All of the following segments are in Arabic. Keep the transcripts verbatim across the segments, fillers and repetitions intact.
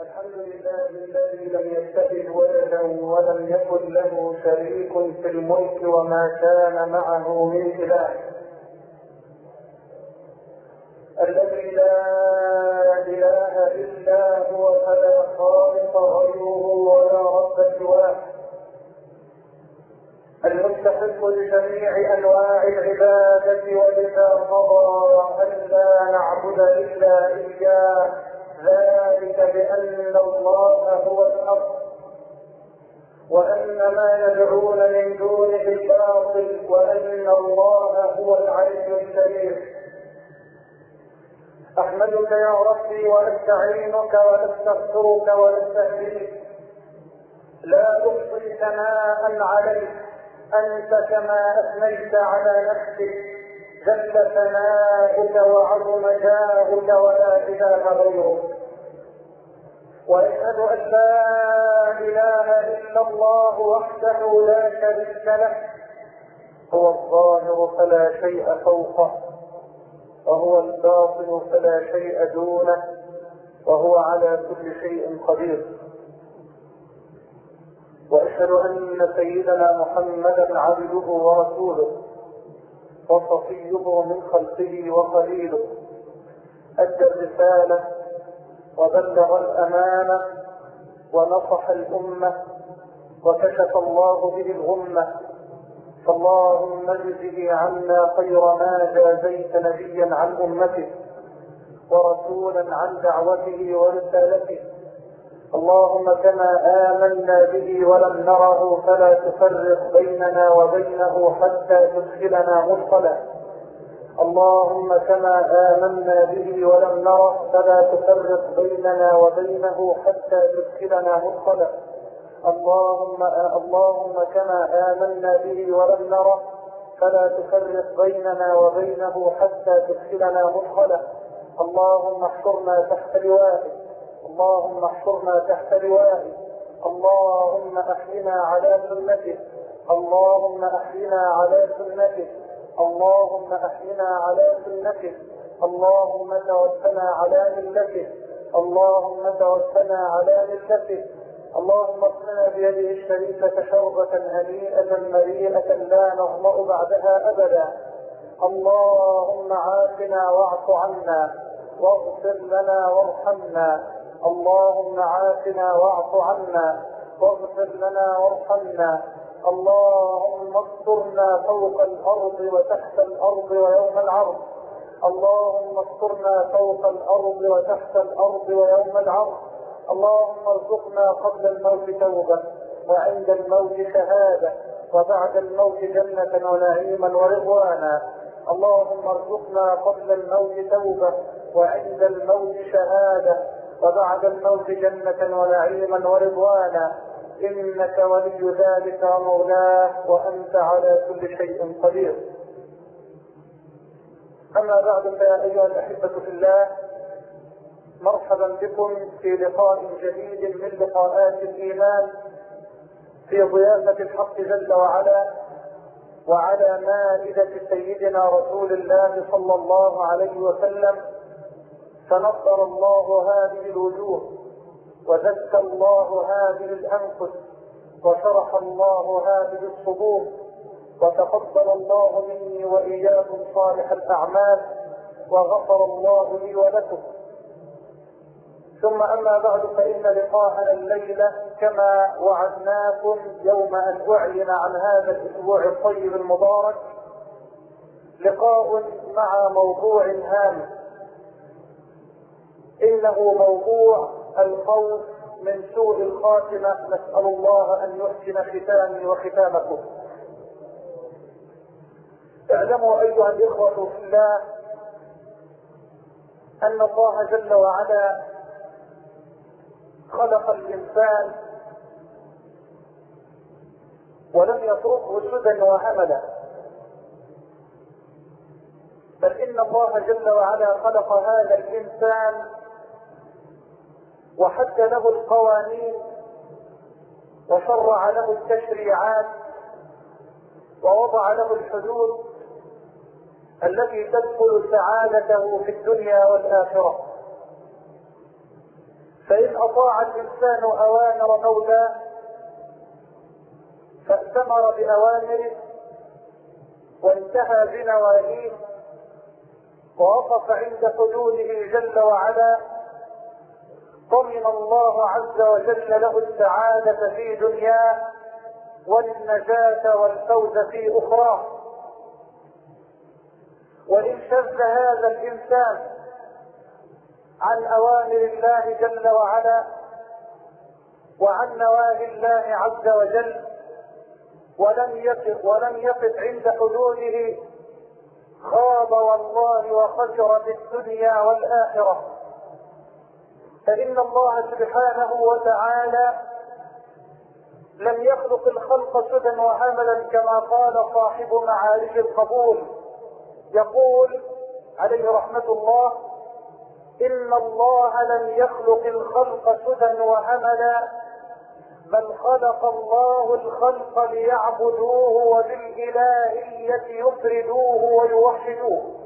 الحمد لله الذي لم يتخذ ولدا ولم يكن له شريك في الملك وما كان معه من إله، الذي لا إله إلا هو فلا خالق غيره ولا رب سواه، المستحق لجميع أنواع العبادة، ولذا قضى أن لا نعبد إلا إياه، ذلك بأن الله هو الحق وأن ما يدعون من دونه الباطل وأن الله هو العلي الكبير. أحمدك يا ربي وأستعينك وأستغفرك وأستهديك، لا أحصي ثناء عليك، أنت كما أثنيت على نفسك، جل ثناؤك وعظم جاهك ولا إله غيرك. وأشهد أن لا إله إلا الله وحده لا شريك له، هو الظاهر فلا شيء فوقه، وهو الباطن فلا شيء دونه، وهو على كل شيء قدير. وأشهد أن سيدنا محمدا عبده ورسوله وصفيه من خلقه وخليله، أدى الرسالة وبلغ الأمانة ونصح الأمة وكشف الله به الغمة، فاللهم اجزه عنا خير ما جازيت نبيا عن أمته ورسولا عن دعوته ورسالته. اللهم كما آمنا به ولم نره فلا تفرق بيننا وبينه حتى تدخلنا مدخلا. اللهم كما آمنا به ولم نره فلا تفرق بيننا وبينه حتى تدخلنا مدخلا. اللهم اللهم كما آمنا به ولم نره فلا تفرق بيننا وبينه حتى تدخلنا مدخلا. اللهم احشرنا تحت لوائه، اللهم احشرنا تحت لوائه، اللهم احينا على سنته، اللهم احينا على سنته، اللهم احينا على سنته، اللهم توفنا على ملته، اللهم توفنا على ملته. اللهم اصنع بيده الشريفة شربة هنيئة مريئة لا نظمأ بعدها أبدا. اللهم عافنا واعف عنا واغفر لنا وارحمنا. اللهم عافنا واعف عنا واغفر لنا وارحمنا. اللهم استرنا فوق الأرض وتحت الأرض ويوم العرض. اللهم استرنا فوق الأرض وتحت الأرض ويوم العرض. اللهم ارزقنا قبل الموت توبة وعند الموت شهادة وبعد الموت جنة ونعيما ورضوانا. اللهم ارزقنا قبل الموت توبة وعند الموت شهادة وبعد الموت جنة ونعيما ورضوانا، إنك ولي ذلك ومولاه وأنت على كل شيء قدير. أما بعد، فيا أيها الأحبة في الله، مرحبا بكم في لقاء جديد من لقاءات الإيمان في ضيافة الحق جل وعلا وعلى مائدة سيدنا رسول الله صلى الله عليه وسلم. فنصر الله هذه الوجوه وزكى الله هذه الأنفس وشرح الله هذه الصدور، وتقبل الله مني وإياكم صالح الأعمال، وغفر الله لي ولكم. ثم أما بعد، فإن لقاءنا الليلة كما وعدناكم يوم أن أعلن عن هذا الأسبوع الطيب المبارك لقاء مع موضوع هام، إنه موضوع الخوف من سوء الخاتمة. نسأل الله أن يحسن ختامي وختامكم. اعلموا أيها الإخوة في الله أن الله جل وعلا خلق الإنسان ولم يتركه سدى وهملا، بل إن الله جل وعلا خلق هذا الإنسان وحد له القوانين وشرع له التشريعات ووضع له الحدود التي تدخل سعادته في الدنيا والآخرة. فإن أطاع الإنسان أوامر مولاه فأتمر بأوامره وانتهى بنواهيه ووقف عند حدوده جل وعلا، ضمن الله عز وجل له السعادة في دنياه والنجاة والفوز في أخراه. وإن شذ هذا الإنسان عن أوامر الله جل وعلا وعن نواهي الله عز وجل ولم يقف ولم يقف عند حدوده خاب والله وخسر في الدنيا والآخرة. فإن الله سبحانه وتعالى لم يخلق الخلق سدى وهملا كما قال صاحب معارف القبول، يقول عليه رحمة الله: إن الله لم يخلق الخلق سدى وهملا، بل خلق الله الخلق ليعبدوه وبالإلهية يفردوه ويوحدوه.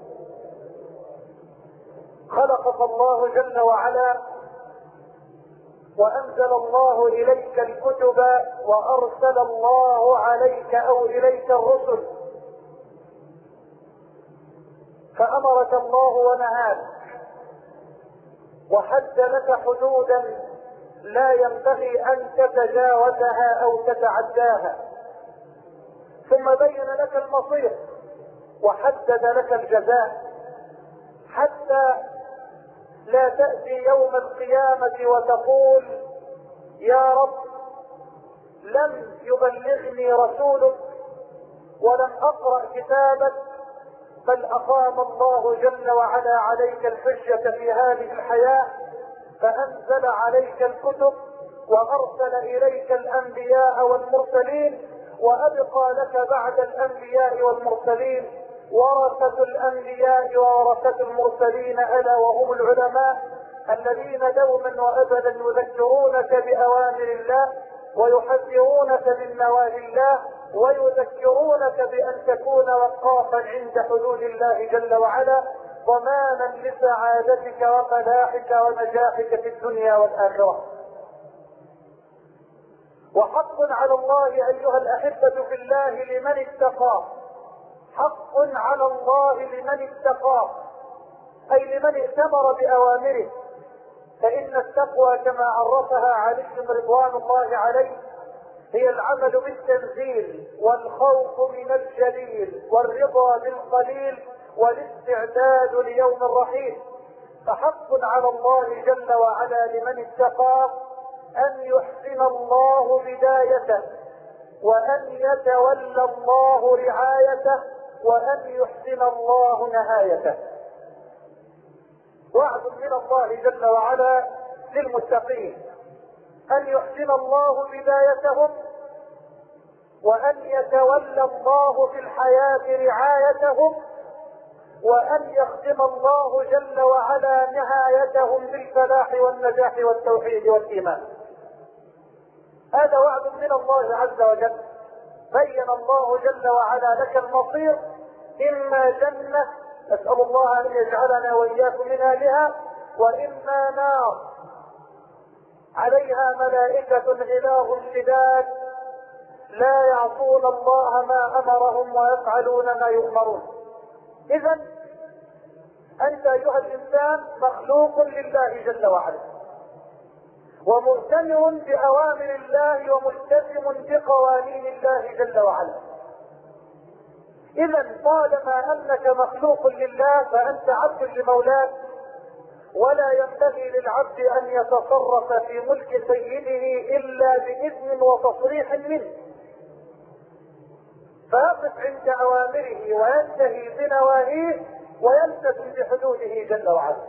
خلقك الله جل وعلا وأنزل الله إليك الكتب وأرسل الله عليك أو إليك الرسل، فأمرك الله ونهاك وحد لك حدودا لا ينبغي أن تتجاوزها أو تتعداها، ثم بين لك المصير وحدد لك الجزاء، حتى لا تأتي يوم القيامة وتقول: يا رب لم يبلغني رسولك ولم أقرأ كتابك، بل أقام الله جل وعلا عليك الحجة في هذه الحياة، فأنزل عليك الكتب وأرسل إليك الأنبياء والمرسلين، وأبقى لك بعد الأنبياء والمرسلين ورثة الأنبياء وورثة المرسلين، ألا وهم العلماء الذين دوما وأبدا يذكرونك بأوامر الله ويحذرونك من نواهي الله ويذكرونك بأن تكون وقافا عند حدود الله جل وعلا، ضمانا لسعادتك وفلاحك ونجاحك في الدنيا والآخرة. وحق على الله أيها الأحبة في الله لمن اتقاه، حق على الله لمن اتقاه، أي لمن ائتمر بأوامره. فإن التقوى كما عرفها علي رضوان الله عليه هي العمل بالتنزيل والخوف من الجليل والرضا بالقليل والاستعداد ليوم الرحيل. فحق على الله جل وعلا لمن اتقاه أن يحسن الله بدايته، وأن يتولى الله رعايته، وأن يحسن الله نهايته. وعد من الله جل وعلا للمتقين أن يحسن الله بدايتهم، وأن يتولى الله في الحياة رعايتهم، وأن يختم الله جل وعلا نهايتهم بالفلاح والنجاح والتوحيد والإيمان. هذا وعد من الله عز وجل. بين الله جل وعلا لك المصير، إما جنة نسأل الله أن يجعلنا وإياكم من أهلها، وإما نار عليها ملائكة غلاظ شداد لا يعصون الله ما أمرهم ويفعلون ما يؤمرون. إذا أنت أيها الإنسان مخلوق لله جل وعلا، ومؤتمر بأوامر الله وملتزم بقوانين الله جل وعلا. إذا طالما أنك مخلوق لله فأنت عبد لمولاك، ولا ينبغي للعبد أن يتصرف في ملك سيده إلا بإذن وتصريح منه، فيقف عند أوامره وينتهي بنواهيه ويلتزم بحدوده جل وعلا.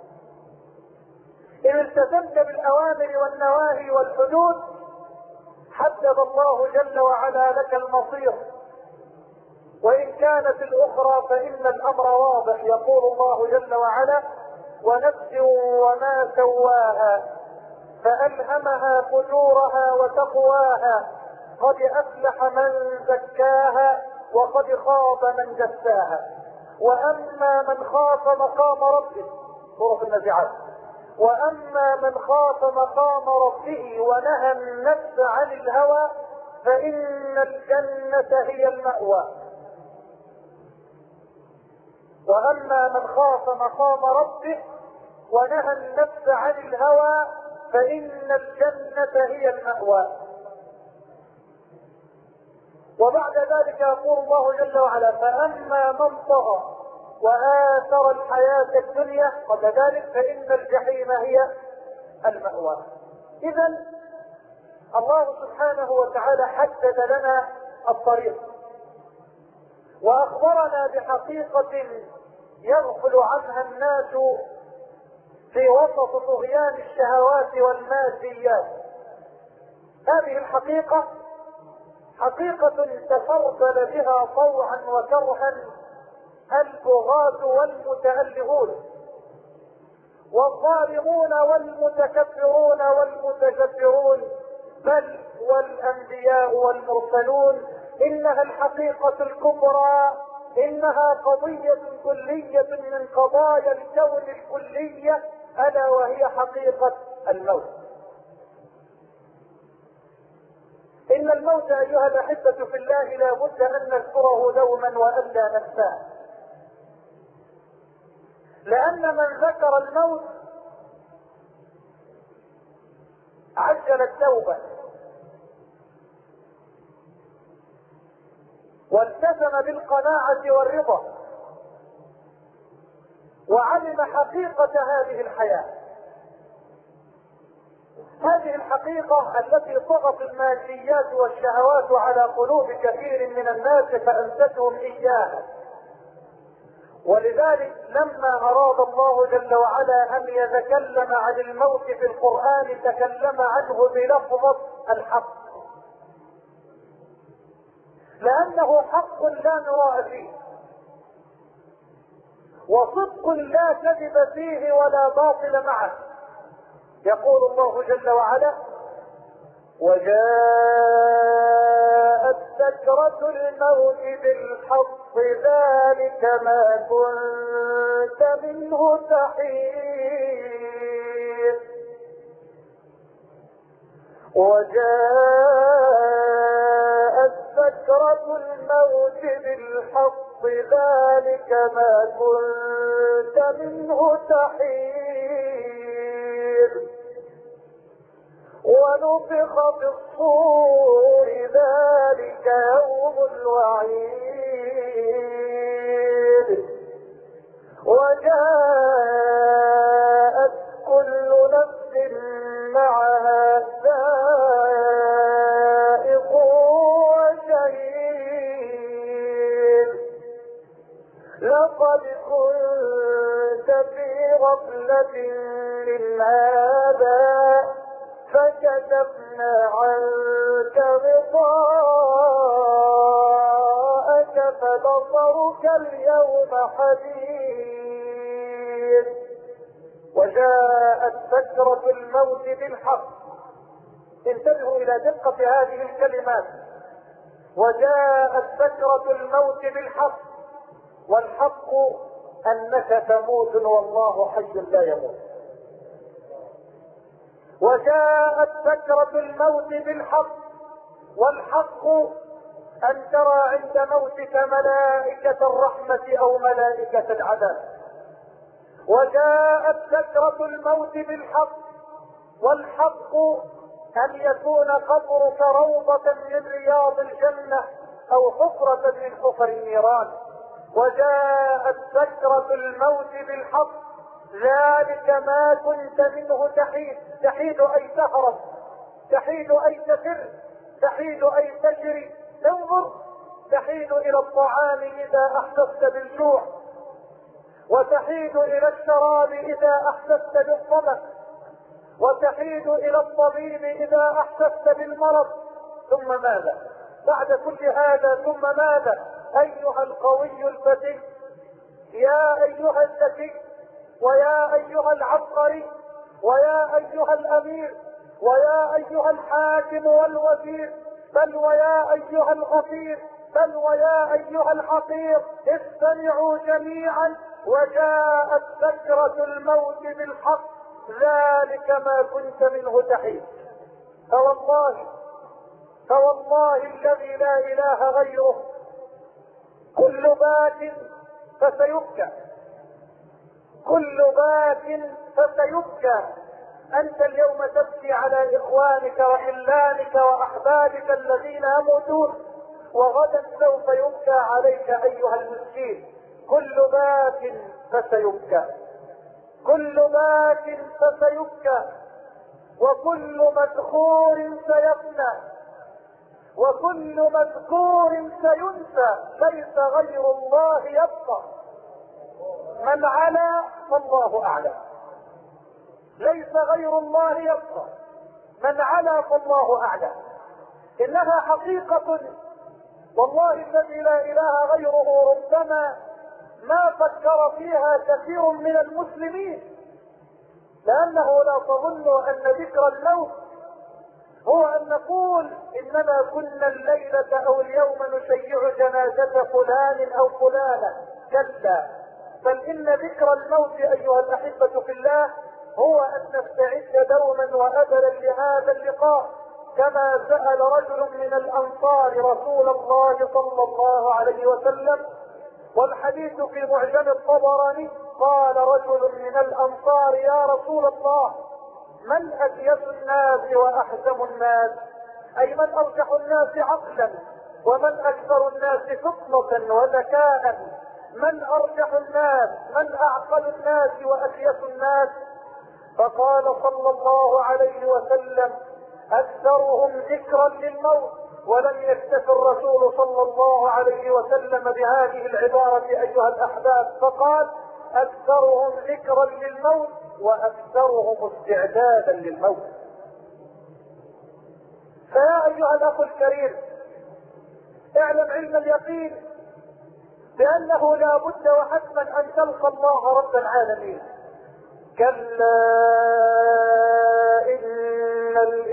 إن التزمت بالأوامر والنواهي والحدود حدد الله جل وعلا لك المصير، وإن كانت الأخرى فإن الأمر واضح. يقول الله جل وعلا: ونفس وما سواها فألهمها فجورها وتقواها، قد أفلح من زكاها وقد خاب من دساها. وأما من خاف مقام ربه، سورة النازعات، واما من خاف مقام ربه ونهى النفس عن الهوى فان الجنة هي المأوى. واما من خاف مقام ربه ونهى النفس عن الهوى فان الجنة هي المأوى. وبعد ذلك يقول الله جل وعلا فاما من طغى واثر الحياة الدنيا وكذلك فان الجحيم هي المأوى. اذا الله سبحانه وتعالى حدد لنا الطريق واخبرنا بحقيقة يغفل عنها الناس في وسط طغيان الشهوات والماديات. هذه الحقيقة حقيقة تسلسل بها طوعا وكرها البغاة والمتألهون والظالمون والمتكبرون والمتجبرون بل والأنبياء والمرسلون. إنها الحقيقة الكبرى، إنها قضية كلية من قضايا الكون الكلية، ألا وهي حقيقة الموت. إن الموت أيها الأحبة في الله لا بد أن نذكره دوما وألا ننساه، لأن من ذكر الموت عجل التوبة والتزم بالقناعة والرضا وعلم حقيقة هذه الحياة، هذه الحقيقة التي طغت الماديات والشهوات على قلوب كثير من الناس فأنستهم إياها. ولذلك لما أراد الله جل وعلا أن يتكلم عن الموت في القرآن تكلم عنه بلفظة الحق، لأنه حق لا مراء فيه وصدق لا كذب فيه ولا باطل معه. يقول الله جل وعلا وجاءت سكرة الموت بالحق ذلك ما كنت منه تحيد. وجاءت سكرة الموت بالحق ذلك ما كنت منه تحيد. ونفخ في الصور ذلك يوم الوعيد. وجاءت كل نفس معها سائق وشهيد. لقد كنت في غفلة من هذا فكشفنا عنك غطاءك فبصرك اليوم حديد. وجاءت سكرة الموت بالحق. انتبهوا إلى دقة هذه الكلمات. وجاءت سكرة الموت بالحق، والحق أنك تموت والله حي لا يموت. وجاءت سكرة الموت بالحق، والحق أن ترى عند موتك ملائكة الرحمة أو ملائكة العذاب. وجاءت سكرة الموت بالحق، والحق أن يكون قبرك روضة من رياض الجنة أو حفرة من حفر النيران. وجاءت سكرة الموت بالحق ذلك ما كنت منه تحيد. تحيد أي تهرب، تحيد أي تفر، تحيد أي تجري. انظر، تحيد إلى الطعام إذا أحسست بالجوع، وتحيد إلى الشراب إذا أحسست بالظمأ، وتحيد إلى الطبيب إذا أحسست بالمرض. ثم ماذا بعد كل هذا؟ ثم ماذا أيها القوي الفتي، يا أيها الذكي، ويا أيها العبقري، ويا أيها الأمير، ويا أيها الحاكم والوزير، بل ويا أيها الغفير، بل ويا أيها الحقير، استمعوا جميعا. وجاءت سكرة الموت بالحق ذلك ما كنت منه تحيد. فوالله فوالله الذي لا اله غيره كل باك فسيبكى، كل باك فسيبكى. انت اليوم تبكي على اخوانك وحلانك واحبابك الذين يموتون، وغدا سوف يبكى عليك ايها المسكين. كل باك فسيبكى، كل باك فسيبكى، وكل مذكور سيفنى، وكل مذكور سينسى. ليس غير الله يبقى، من علا فالله اعلى. ليس غير الله يبقى، من علا فالله اعلى. انها حقيقة والله الذي لا اله غيره ربما ما فكر فيها كثير من المسلمين، لانه لا تظن ان ذكر الموت هو ان نقول اننا كنا الليلة او اليوم نشيع جنازة فلان او فلانة. كلا، بل ان ذكر الموت ايها الاحبة في الله هو ان نستعد دوما وابدا لهذا اللقاء. كما سأل رجل من الانصار رسول الله صلى الله عليه وسلم، والحديث في معجم الطبراني، قال رجل من الانصار: يا رسول الله، من اكيس الناس واحزم الناس؟ اي من ارجح الناس عقلا، ومن اكثر الناس فطنة وذكاء؟ من ارجح الناس، من اعقل الناس واكيس الناس؟ فقال صلى الله عليه وسلم: اكثرهم ذكرا للموت. ولم يكتف الرسول صلى الله عليه وسلم بهذه العبارة ايها الاحباب، فقال: اكثرهم ذكرا للموت واكثرهم استعدادا للموت. فيا ايها الاخ الكريم، اعلم علم اليقين بانه لا بد وحتما ان تلقى الله رب العالمين. كلا ان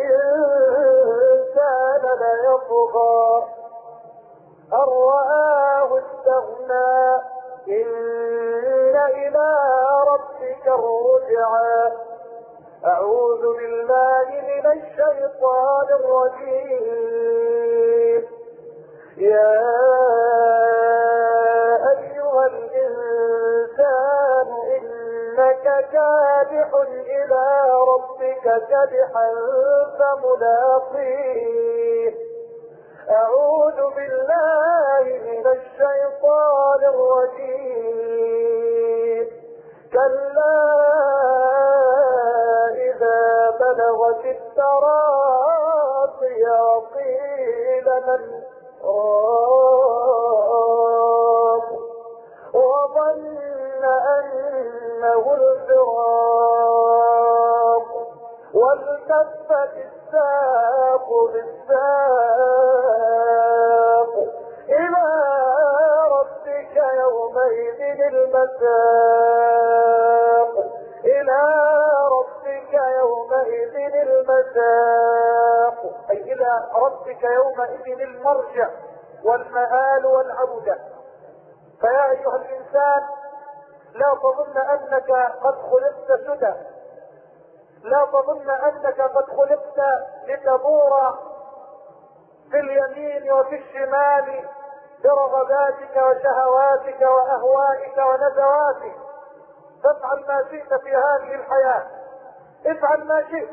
الانسان ليطغى ان رآه استغنى ان الى ربك الرجعى. اعوذ بالله من الشيطان الرجيم. يا ايها الانسان انك كادح الى ربك كدحا فملاقيه. اعوذ بالله من الشيطان الرجيم. كلا اذا بلغت التراقي قيل من راق وظن انه الفراق والتفت الساق بالساق الى ربك يومئذ المساق الى ربك يومئذ المساق اي الى ربك يومئذ المرجع والمآل والعودة. فيا ايها الانسان، لا تظن انك قد خلقت سدى، لا تظن انك قد خلقت لتبور في اليمين وفي الشمال برغباتك وشهواتك واهوائك ونزواتك. فافعل ما شئت في هذه الحياة، افعل ما شئت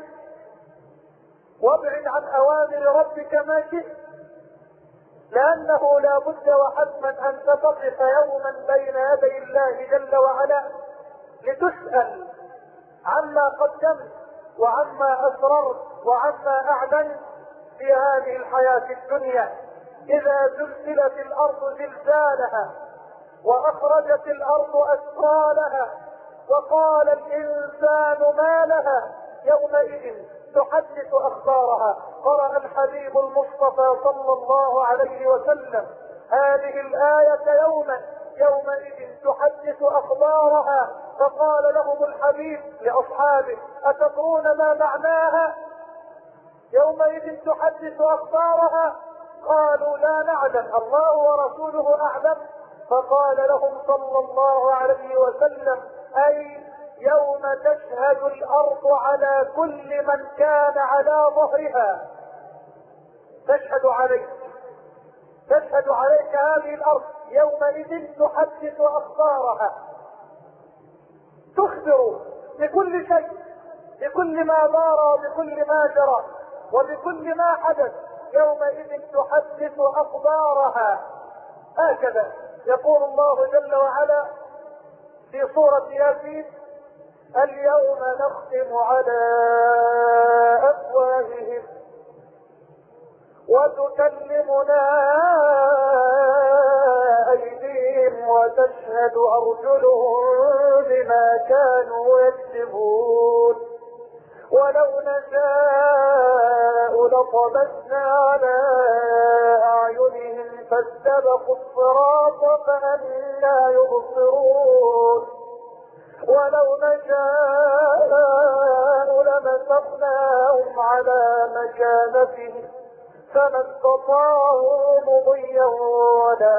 وابعد عن اوامر ربك ما شئت، لانه لا بد وحتما ان تقف يوما بين يدي الله جل وعلا لتسأل عما قدمت وعما اسررت وعما اعلنت في هذه الحياة الدنيا. اذا زلزلت الارض زلزالها واخرجت الارض اثقالها وقال الانسان ما لها يومئذ تحدث اخبارها. قرأ الحبيب المصطفى صلى الله عليه وسلم هذه الآية يوما يومئذ تحدث اخبارها، فقال لهم الحبيب لاصحابه: اتدرون ما معناها؟ يومئذ تحدث اخبارها. قالوا: لا نعلم، الله ورسوله اعلم. فقال لهم صلى الله عليه وسلم: اي يوم تشهد الارض على كل من كان على ظهرها. تشهد عليك تشهد عليك هذه الارض يومئذ تحدث اخبارها، تخبر بكل شيء، بكل ما دار وبكل ما جرى وبكل ما حدث. يومئذ تحدث اخبارها. هكذا يقول الله جل وعلا في سورة ياسين: اليوم نختم على افواههم وتكلمنا ايديهم وتشهد ارجلهم بما كانوا يكسبون ولو نشاء لطمسنا على اعينهم فاستبقوا الصراط فأنى يبصرون ولو نشاء لمسخناهم على مكانتهم فما استطاعوا مضيا ولا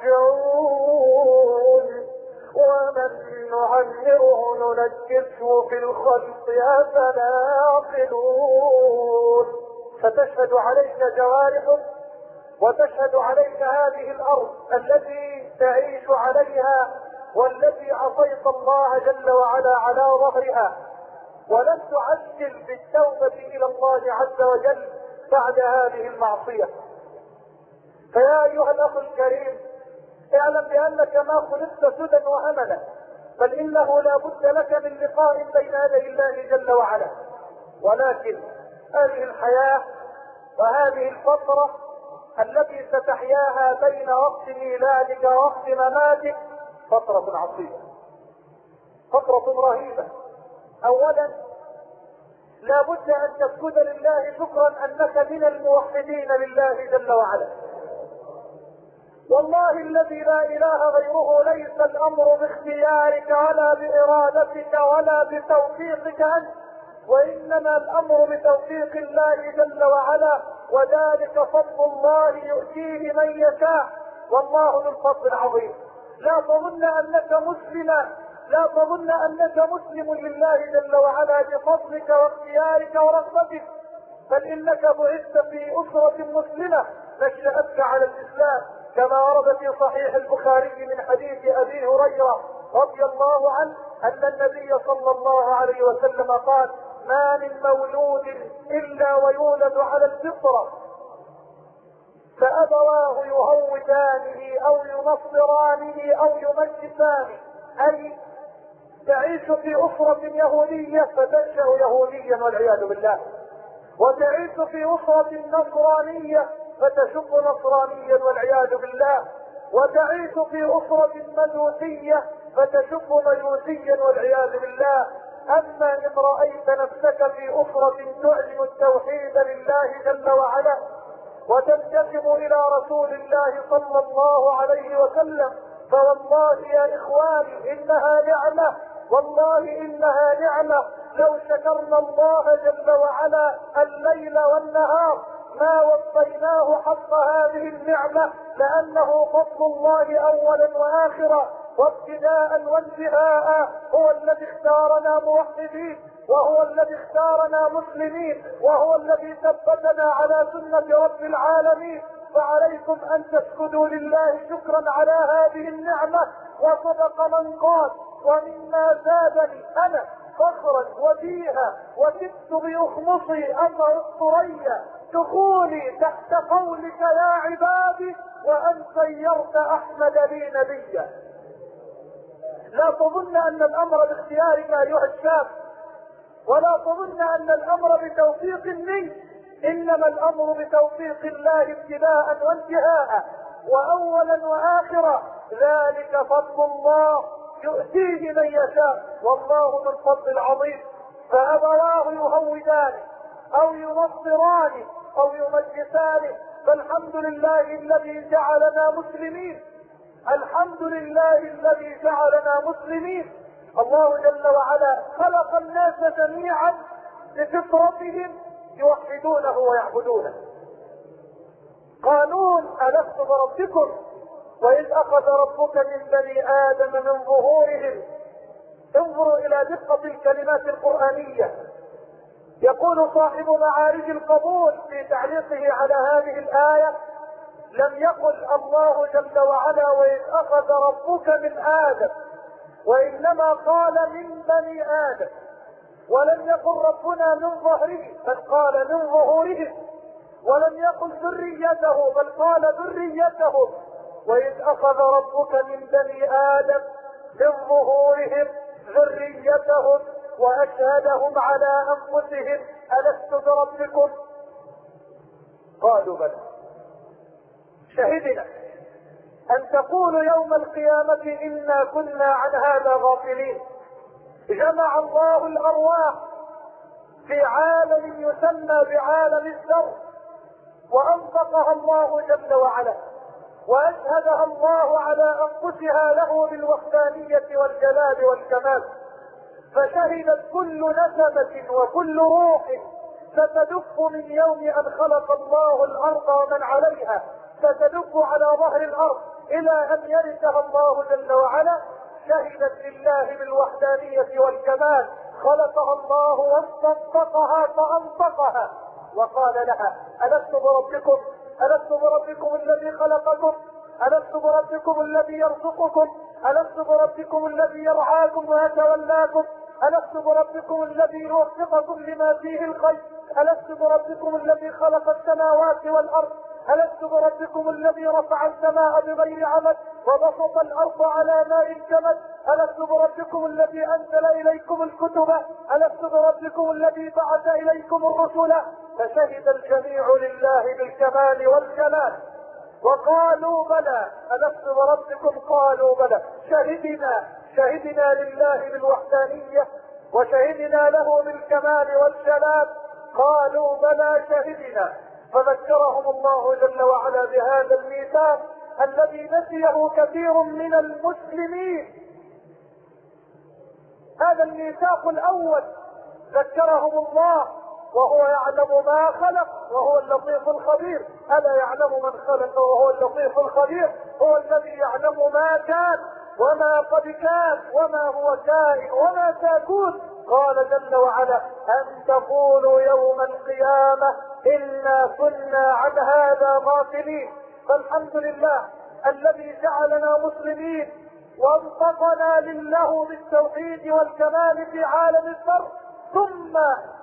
يرجعون ومن نعمره ننكسه في الخلق أفلا يعقلون. فتشهد عليك جوارحك وتشهد عليك هذه الأرض التي تعيش عليها والتي عصيت الله جل وعلا على ظهرها ولم تعجل بالتوبة إلى الله عز وجل بعد هذه المعصية. فيا أيها الأخ الكريم، اعلم بأنك ما خلقت سدى وهملا، بل إنه لا بد لك من لقاء بين يدي الله جل وعلا. ولكن هذه الحياة وهذه الفترة التي ستحياها بين وقت ميلادك ووقت مماتك فترة عصيبة، فترة رهيبة. أولا لا بد أن تسجد لله شكرا أنك من الموحدين لله جل وعلا. والله الذي لا إله غيره ليس الأمر باختيارك ولا بإرادتك ولا بتوفيقك أنت، وإنما الأمر بتوفيق الله جل وعلا، وذلك فضل الله يؤتيه من يشاء، والله ذو الفضل العظيم. لا تظن أنك مسلما لا تظن أنك مسلم لله جل وعلا بفضلك واختيارك ورغبتك، بل إنك بعثت في أسرة مسلمة نشأتك على الإسلام، كما ورد في صحيح البخاري من حديث أبي هريرة رضي الله عنه أن النبي صلى الله عليه وسلم قال: ما من مولود إلا ويولد على الفطرة فأبواه يهودانه أو ينصرانه أو يمجسانه، أي تعيش في أسرة يهودية فتنشأ يهوديا والعياذ بالله، وتعيش في أسرة نصرانية فتشب نصرانيا والعياذ بالله، وتعيش في أسرة مجوسية فتشب مجوسيا والعياذ بالله. أما إن رأيت نفسك في أسرة تعلن التوحيد لله جل وعلا وتنتسب إلى رسول الله صلى الله عليه وسلم، فوالله يا إخواني إنها نعمة، والله إنها نعمة. لو شكرنا الله جل وعلا الليل والنهار ما وفيناه حق هذه النعمة، لأنه فضل الله أولا وآخرا وابتداء وانتهاء. هو الذي اختارنا موحدين، وهو الذي اختارنا مسلمين، وهو الذي ثبتنا على سنة رب العالمين. فعليكم أن تسجدوا لله شكرا على هذه النعمة. وصدق من قال: ومما زادني أنا فخرا وفيها وكدت بأخمصي أمر الثريا دخولي تحت قولك يا عبادي وأن سيرت أحمد لي نبيا. لا تظن أن الأمر باختيارك أيها الشاب، ولا تظن أن الأمر بتوفيق منك، إنما الأمر بتوفيق الله ابتداء وانتهاء وأولا وآخرا. ذلك فضل الله يؤتيه من يشاء، والله ذو الفضل العظيم. فأبواه يهودانه أو ينصرانه أو يمجسانه، فالحمد لله الذي جعلنا مسلمين، الحمد لله الذي جعلنا مسلمين. الله جل وعلا خلق الناس جميعا بفطرتهم يوحدونه ويعبدونه. قانون: ألست بربكم وإذ أخذ ربك من بني آدم من ظهورهم انظروا الى دقة الكلمات القرآنية. يقول صاحب معارج القبول في تعليقه على هذه الآية: لم يقل الله جل وعلا وإذ أخذ ربك من آدم، وإنما قال من بني آدم، ولم يقل ربنا من ظهره بل قال من ظهورهم، ولم يقل ذريته بل قال ذريتهم. وإذ أخذ ربك من بني آدم من ظهورهم ذريتهم وأشهدهم على أنفسهم ألست بربكم؟ قالوا بلى شهدنا أن تقولوا يوم القيامة إنا كنا عن هذا غافلين. جمع الله الأرواح في عالم يسمى بعالم الذر، وأنطقها الله جل وعلا، وأشهدها الله على أنفسها له بالوحدانية والجلال والكمال. فشهدت كل نسمة وكل روح ستدق من يوم أن خلق الله الأرض ومن عليها، ستدق على ظهر الأرض إلى أن يرثها الله جل وعلا. شهدت لله بالوحدانية والكمال، خلقها الله واستنطقها فأنطقها وقال لها: ألست بربكم؟ ألست بربكم الذي خلقكم؟ ألست بربكم الذي يرزقكم؟ ألست بربكم الذي يرعاكم ويتولاكم؟ ألست بربكم الذي يوفقكم لما فيه الخير؟ ألست بربكم الذي خلق السماوات والأرض؟ ألست بربكم الذي رفع السماء بغير عمد وبسط الأرض على ماء الجمد؟ ألست بربكم الذي أنزل إليكم الكتب؟ ألست بربكم الذي بعث إليكم الرسل؟ فشهد الجميع لله بالكمال والجلال وقالوا بلى. ألست بربكم؟ قالوا بلى. شهدنا شهدنا لله بالوحدانية وشهدنا له بالكمال والجلال. قالوا بلى شهدنا. فذكرهم الله جل وعلا بهذا الميثاق الذي نسيه كثير من المسلمين. هذا الميثاق الأول ذكرهم الله وهو يعلم ما خلق وهو اللطيف الخبير. ألا يعلم من خلق وهو اللطيف الخبير؟ هو الذي يعلم ما كان وما قد كان وما هو كائن وما سيكون. قال جل وعلا: أن تقولوا يوم القيامة إنا كنا عن هذا غافلين. فالحمد لله الذي جعلنا مسلمين وانطقنا لله بالتوحيد والكمال في عالم الذر، ثم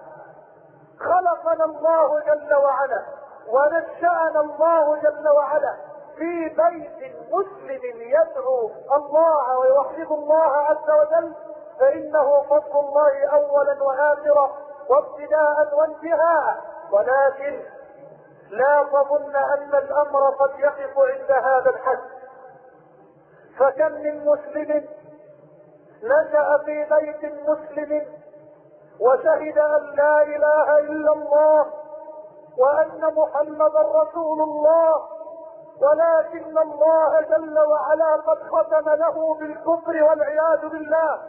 خلقنا الله جل وعلا ونشأنا الله جل وعلا في بيت مسلم يدعو الله ويوحد الله عز وجل، فإنه فضل الله أولا وآخرا وابتداء وانتهاء. ولكن لا تظن أن الأمر قد يقف عند هذا الحد، فكم من مسلم نشأ في بيت مسلم وشهد أن لا إله إلا الله وأن محمدا رسول الله، ولكن الله جل وعلا قد ختم له بالكفر والعياذ بالله.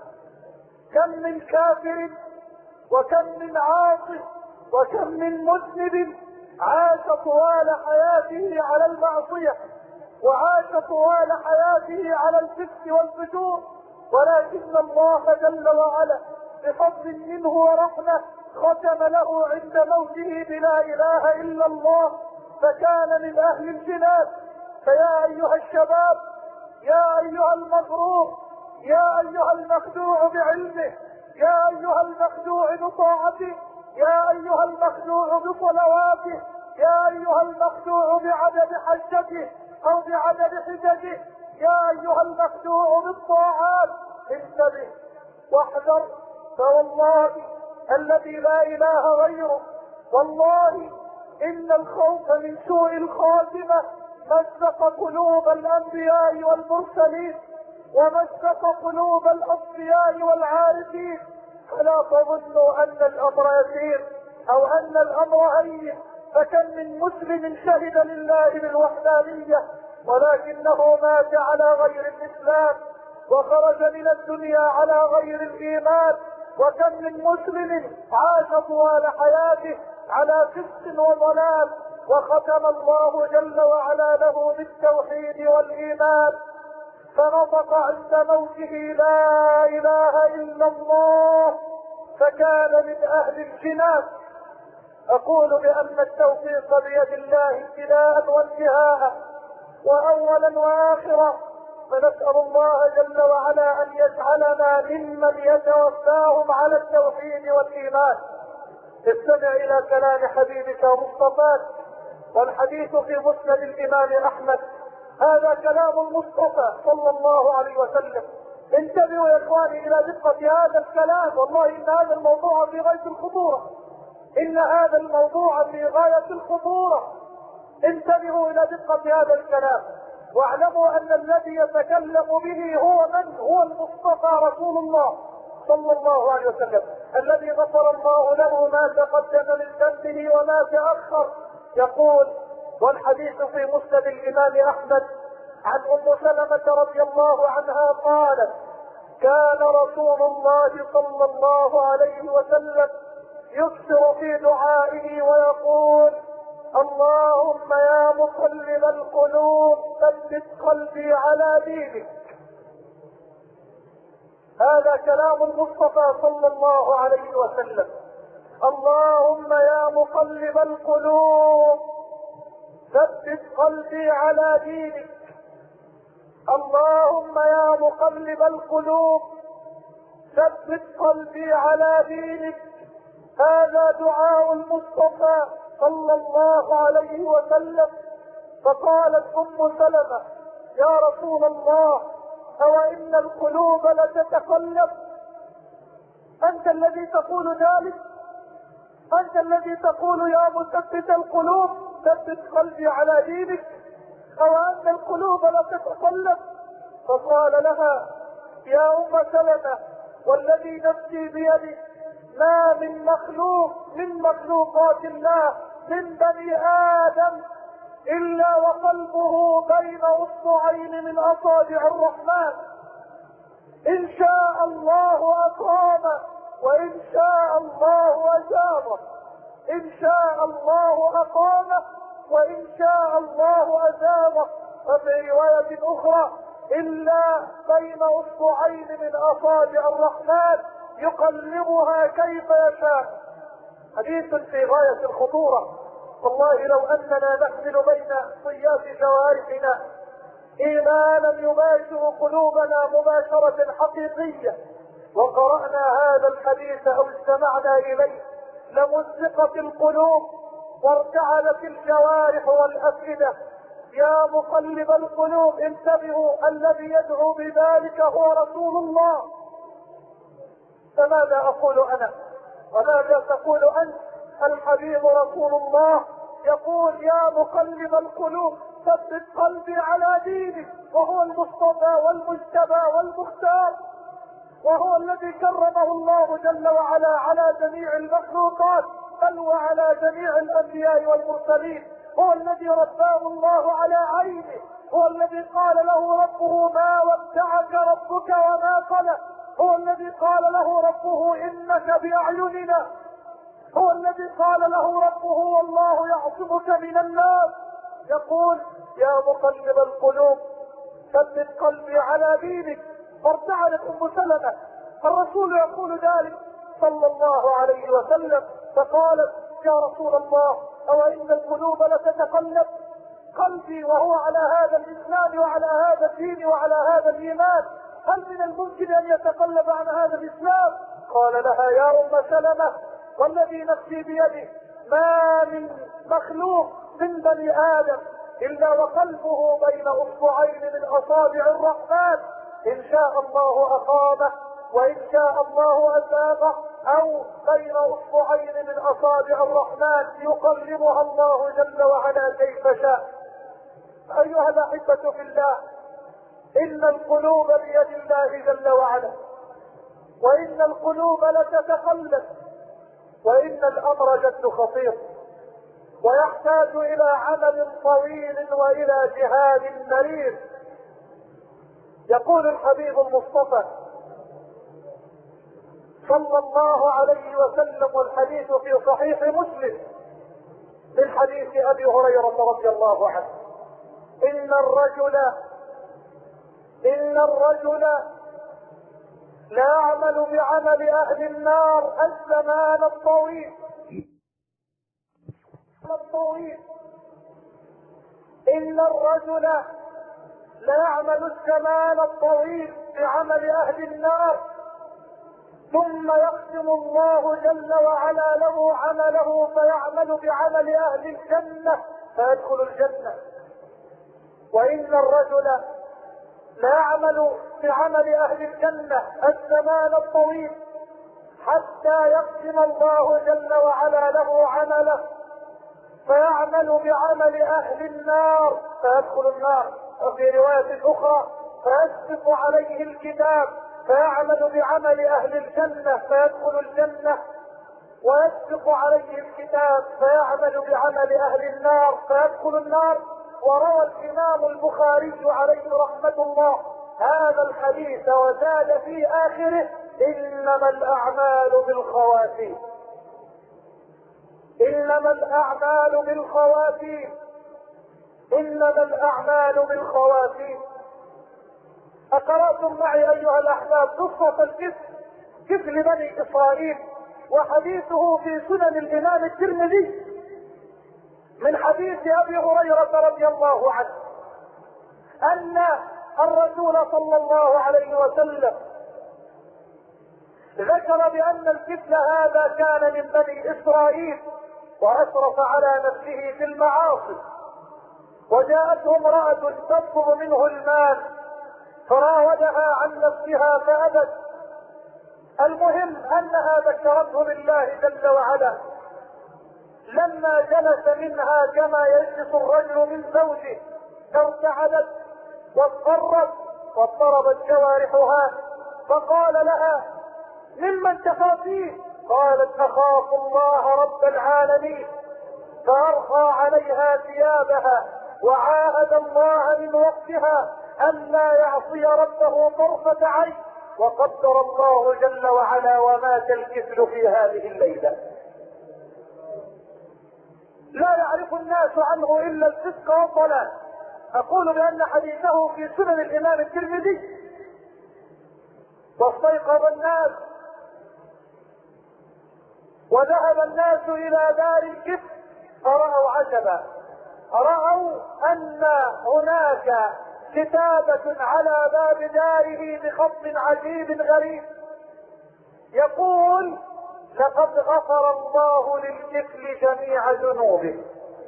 كم من كافر وكم من عاصي وكم من مذنب عاش طوال حياته على المعصية وعاش طوال حياته على الفسق والفجور، ولكن الله جل وعلا بفضل منه ورحمة ختم له عند موته بلا إله إلا الله، فكان من أهل الجنان. فيا أيها الشباب، يا أيها المغرور، يا أيها المخدوع بعلمه، يا أيها المخدوع بطاعته، يا أيها المخدوع بصلواته، يا أيها المخدوع بعدد حجته أو بعدد حججه، يا أيها المخدوع بالطاعات، انتبه واحذر. فوالله الذي لا إله غيره، والله إن الخوف من سوء الخاتمة مزق قلوب الأنبياء والمرسلين ومزق قلوب الأصفياء والعارفين. فلا تظنوا أن الأمر يسير أو أن الأمر هين. فكم من مسلم شهد لله بالوحدانية ولكنه مات على غير الإسلام وخرج من الدنيا على غير الإيمان. وكم من مسلم عاش طوال حياته على فسق وضلال وختم الله جل وعلا له بالتوحيد والإيمان. فنطق عند موته لا اله الا الله فكان من اهل الجنان. اقول بان التوفيق بيد الله ابتداء وانتهاء واولا واخرا، فنسأل الله جل وعلا ان يجعلنا ممن يتوفاهم على التوحيد والايمان. استمع الى كلام حبيبك مصطفى، والحديث في مسند الامام احمد. هذا كلام المصطفى صلى الله عليه وسلم. انتبهوا يا اخواني الى دقة هذا الكلام، والله ان هذا الموضوع في غاية الخطورة، ان هذا الموضوع في غاية الخطورة. انتبهوا الى دقة هذا الكلام، واعلموا ان الذي يتكلم به هو من؟ هو المصطفى رسول الله صلى الله عليه وسلم، الذي غفر الله له ما تقدم من ذنبه وما تأخر. يقول، والحديث في مسند الامام احمد عن ام سلمة رضي الله عنها قالت: كان رسول الله صلى الله عليه وسلم يكثر في دعائه ويقول: اللهم يا مقلب القلوب ثبت قلبي على دينك. هذا كلام المصطفى صلى الله عليه وسلم. اللهم يا مقلب القلوب ثبت قلبي على دينك. اللهم يا مقلب القلوب ثبت قلبي على دينك. هذا دعاء المصطفى صلى الله عليه وسلم. فقالت ام سلمة: يا رسول الله، او ان القلوب لتتقلب؟ انت الذي تقول ذلك؟ انت الذي تقول يا مثبت القلوب ثبت قلبي على دينك؟ او ان القلوب لتتقلب؟ فقال لها: يا ام سلمة، والذي نفسي بيده، ما من مخلوق من مخلوقات الله من بني ادم الا وقلبه بين اصبعين من اصابع الرحمن. ان شاء الله اقامه وان شاء الله اجابه. ان شاء الله اقامه وان شاء الله اجابه. وفي رواية اخرى: الا بين اصبعين من اصابع الرحمن يقلبها كيف يشاء. حديث في غاية الخطورة. والله لو اننا نحمل بين صياف جوارحنا ايمانا يباشر قلوبنا مباشرة حقيقية، وقرأنا هذا الحديث او استمعنا اليه، لمزقت القلوب وارتعلت الجوارح والافئدة. يا مقلب القلوب انتبهوا، الذي يدعو بذلك هو رسول الله. فماذا اقول انا وماذا تقول انت؟ الحبيب رسول الله يقول: يا مقلب القلوب ثبت قلبي على دينك. وهو المصطفى والمجتبى والمختار، وهو الذي كرمه الله جل وعلا على جميع المخلوقات، بل وعلى جميع الانبياء والمرسلين. هو الذي رباه الله على عينه، هو الذي قال له ربه: ما ودعك ربك وما قلى. هو الذي قال له ربه: انك باعيننا. هو الذي قال له ربه: والله يعصمك من الناس. يقول: يا مقلب القلوب ثبت قلبي على دينك. فارتعلت ام سلمة. الرسول يقول ذلك صلى الله عليه وسلم. فقالت: يا رسول الله، او ان القلوب لتتقلب؟ قلبي وهو على هذا الاسلام وعلى هذا الدين وعلى هذا الايمان، هل من الممكن ان يتقلب عن هذا الاسلام؟ قال لها: يا ام سلمة، والذي نفسي بيده، ما من مخلوق من بني ادم الا وقلبه بين اصبعين من اصابع الرحمن. ان شاء الله اقامه وان شاء الله ازاغه، او بين اصبعين من اصابع الرحمن يقلبها الله جل وعلا كيف شاء. ايها الاحبة في الله، ان القلوب بيد الله جل وعلا، وان القلوب لتتقلب، وان الامر جد خطير، ويحتاج الى عمل طويل والى جهاد مرير. يقول الحبيب المصطفى صلى الله عليه وسلم، والحديث في صحيح مسلم من حديث ابي هريرة رضي الله عنه: ان الرجل إن الرجل لا يعمل بعمل أهل النار الزمان الطويل الطويل إن الرجل لا يعمل الزمان الطويل بعمل أهل النار ثم يختم الله جل وعلا له عمله فيعمل بعمل أهل الجنة فيدخل الجنة. وإن الرجل لا يعمل بعمل أهل الجنة الزمان الطويل حتى يختم الله جل وعلا له عمله فيعمل بعمل أهل النار فيدخل النار. وفي رواية أخرى فيسبق عليه الكتاب فيعمل بعمل أهل الجنة فيدخل الجنة، ويسبق عليه الكتاب فيعمل بعمل أهل النار فيدخل النار. وروى الإمام البخاري عليه رحمة الله هذا الحديث وزاد في آخره إنما الأعمال بالخواتيم إنما الأعمال بالخواتيم إنما الأعمال بالخواتيم. أقرأتم معي أيها الأحباب قصة الكفل كفل بني إسرائيل وحديثه في سنن الإمام الترمذي من حديث أبي هريرة رضي الله عنه أن الرسول صلى الله عليه وسلم ذكر بأن الكفل هذا كان من بني إسرائيل وأسرف على نفسه في المعاصي، وجاءته امرأة تطلب منه المال فراودها عن نفسها فأبت. المهم أنها ذكرته بالله جل وعلا. لما جلس منها كما يجلس الرجل من زوجه ارتعدت واضطرت واضطربت جوارحها، فقال لها ممن تخافين؟ قالت اخاف الله رب العالمين. فارخى عليها ثيابها وعاهد الله من وقتها ان لا يعصي ربه طرفة عين، وقدر الله جل وعلا ومات الكفل في هذه الليلة. لا يعرف الناس عنه الا الفسق والضلال. اقول بان حديثه في سنن الامام الترمذي. واستيقظ الناس وذهب الناس الى دار الكفل فرأوا عجبا، رأوا ان هناك كتابة على باب داره بخط عجيب غريب يقول لقد غفر الله للكفل جميع ذنوبه،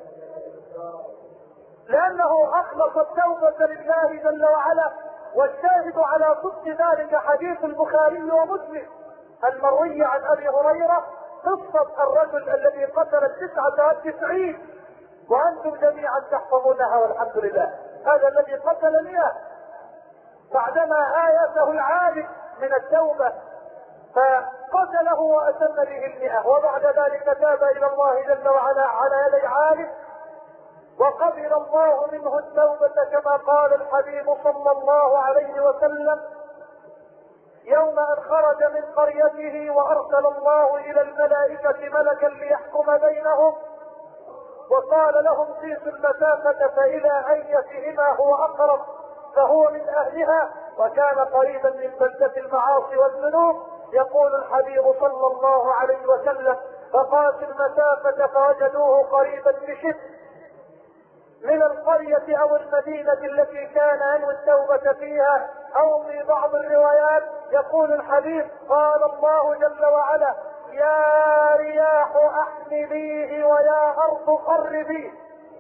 لانه اخلص التوبة لله جل وعلا. والشاهد على صدق ذلك حديث البخاري ومسلم المروي عن ابي هريرة قصة الرجل الذي قتل التسعة والتسعين وانتم جميعا تحفظونها والحمد لله. هذا الذي قتل مئة بعدما آيته العابد من التوبة فقتله وأتم به المئة، وبعد ذلك تاب إلى الله جل وعلا على يدي عابد وقبل الله منه التوبة كما قال الحبيب صلى الله عليه وسلم يوم أن خرج من قريته وأرسل الله إلى الملائكة ملكا ليحكم بينهم وقال لهم قيسوا المسافة فإلى أيتهما هو أقرب فهو من أهلها، وكان قريبا من بلدة المعاصي والذنوب. يقول الحبيب صلى الله عليه وسلم فقاسوا المسافة فوجدوه قريبا بشبر من القرية أو المدينة التي كان ينوي التوبة فيها، أو في بعض الروايات يقول الحبيب قال الله جل وعلا يا رياح احمليه ويا ارض قربيه.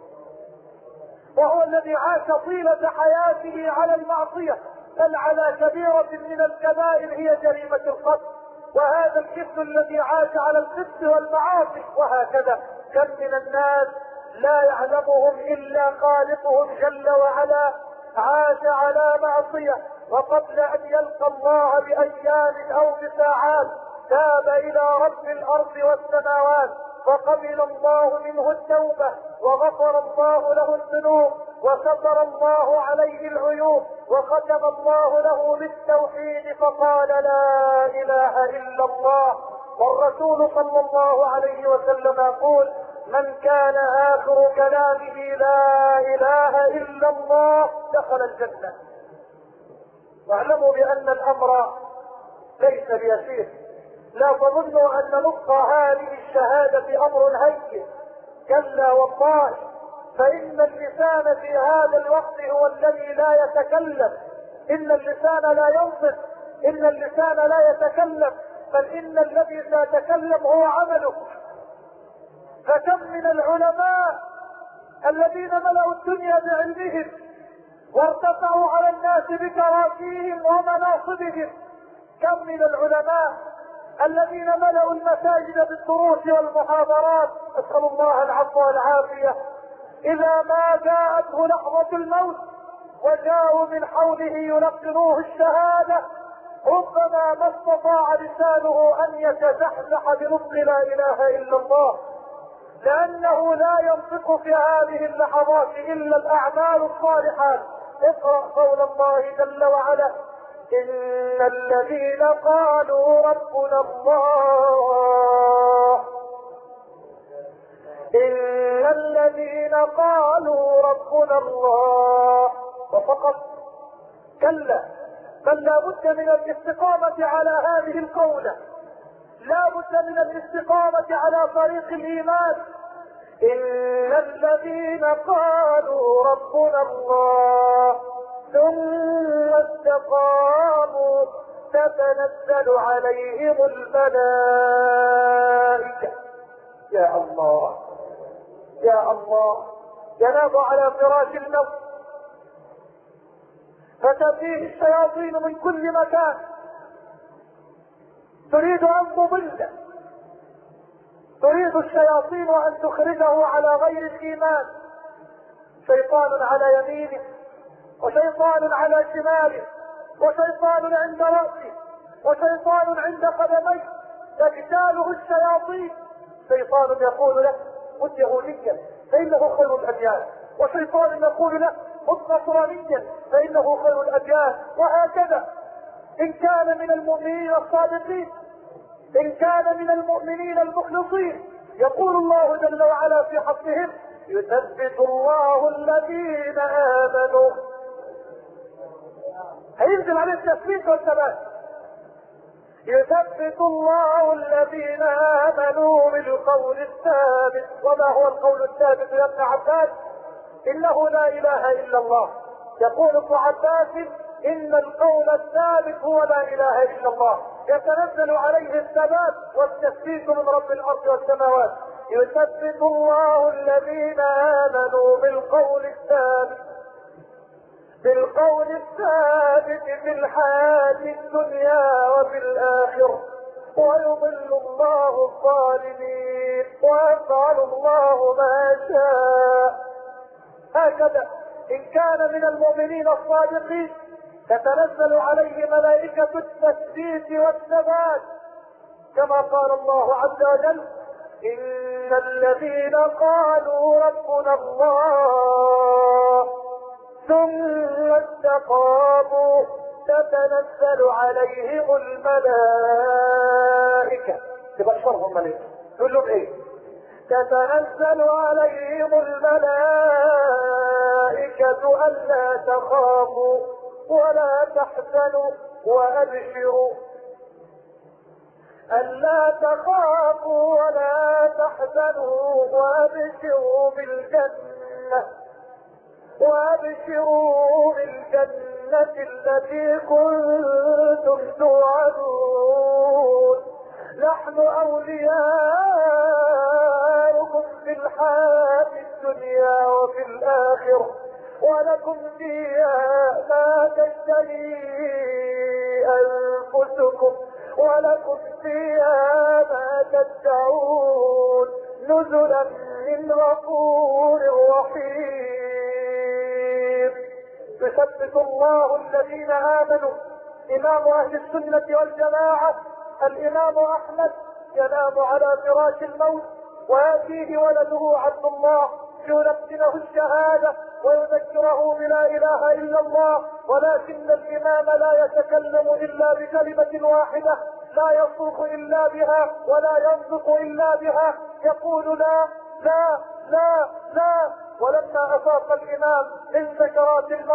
وهو الذي عاش طيلة حياته على المعصية بل على كبيرة من الكبائر هي جريمة القتل، وهذا الكفل الذي عاش على الفسق والمعاصي. وهكذا كم من الناس لا يعلمهم الا خالقهم جل وعلا عاش على معصية وقبل ان يلقى الله بايام او بساعات تاب الى رب الارض والسماوات فقبل الله منه التوبة وغفر الله له الذنوب وستر الله عليه العيوب وختم الله له بالتوحيد فقال لا اله الا الله. والرسول صلى الله عليه وسلم يقول من كان اخر كلامه لا اله الا الله دخل الجنة. واعلموا بأن الأمر ليس بيسير. لا تظنوا أن نطق هذه الشهادة أمر هين، كلا والله، فإن اللسان في هذا الوقت هو الذي لا يتكلم. إن اللسان لا ينطق، إن اللسان لا يتكلم، بل إن الذي سيتكلم هو عمله. فكم من العلماء الذين ملأوا الدنيا بعلمهم وارتفعوا على الناس بكراسيهم ومناصبهم، كم من العلماء الذين ملأوا المساجد بالدروس والمحاضرات، أسأل الله العفو والعافية، إذا ما جاءته لحظة الموت وجاءوا من حوله يلقنوه الشهادة، ربما ما استطاع لسانه أن يتزحزح بنطق لا إله إلا الله، لأنه لا ينطق في هذه اللحظات إلا الأعمال الصالحات. اقرأ قول الله جل وعلا: إن الذين قالوا ربنا الله إن الذين قالوا ربنا الله وفقط. كلا، بل لا بد من الاستقامة على هذه القولة، لا بد من الاستقامة على طريق الإيمان. إن الذين قالوا ربنا الله ثم استقاموا تتنزل عليهم الملائكة. يا الله يا الله، ينام على فراش الموت فتأتيه الشياطين من كل مكان تريد أن تضله، تريد الشياطين أن تخرجه على غير الإيمان. شيطان على يمينه وشيطان على شماله وشيطان عند رأسه وشيطان عند قدميه، تجتاله الشياطين. شيطان يقول له كن يهوديا فإنه خير الأديان، وشيطان يقول له كن نصرانيا فإنه خير الأديان، وهكذا. إن كان من المؤمنين الصادقين، إن كان من المؤمنين المخلصين، يقول الله جل وعلا في حقهم: يثبت الله الذين آمنوا. هينزل عليه التثبيت والثبات. يثبت الله الذين آمنوا بالقول الثابت. وما هو القول الثابت يا ابن عباس؟ إنه لا إله إلا الله. يقول ابن عباس: إن القول الثابت هو لا إله إلا الله، يتنزل عليه الثبات والتثبيت من رب الأرض والسماوات. يثبت الله الذين آمنوا بالقول الثابت بالقول الثابت في الحياة الدنيا وفي الآخرة، ويضل الله الظالمين ويفعل الله ما شاء. هكذا إن كان من المؤمنين الصادقين تتنزل عليه ملائكة التثبيت والثبات، كما قال الله عز وجل: إن الذين قالوا ربنا الله ثم استقاموا تتنزل عليهم الملائكة. تبشرهم ملائكة، تقول لهم ايه؟ تتنزل عليهم الملائكة ألا تخافوا ولا تحزنوا وأبشروا ألا تخافوا ولا تحزنوا وأبشروا بالجنة وأبشروا بالجنة التي كنتم توعدون. نحن أولياؤكم في الحياة الدنيا وفي الآخرة، ولكم فيها ما تشتهي أنفسكم ولكم فيها ما تدعون، نزلا من غفور رحيم. يثبت الله الذين آمنوا. إمام أهل السنة والجماعة الإمام أحمد ينام على فراش الموت ويأتيه ولده عبد الله يلقنه الشهادة ويذكره بلا إله إلا الله، ولكن الإمام لا يتكلم إلا بكلمة واحدة، لا يصرخ إلا بها ولا ينطق إلا بها، يقول لا لا لا لا. ولما أفاق الإمام من سكرات الموت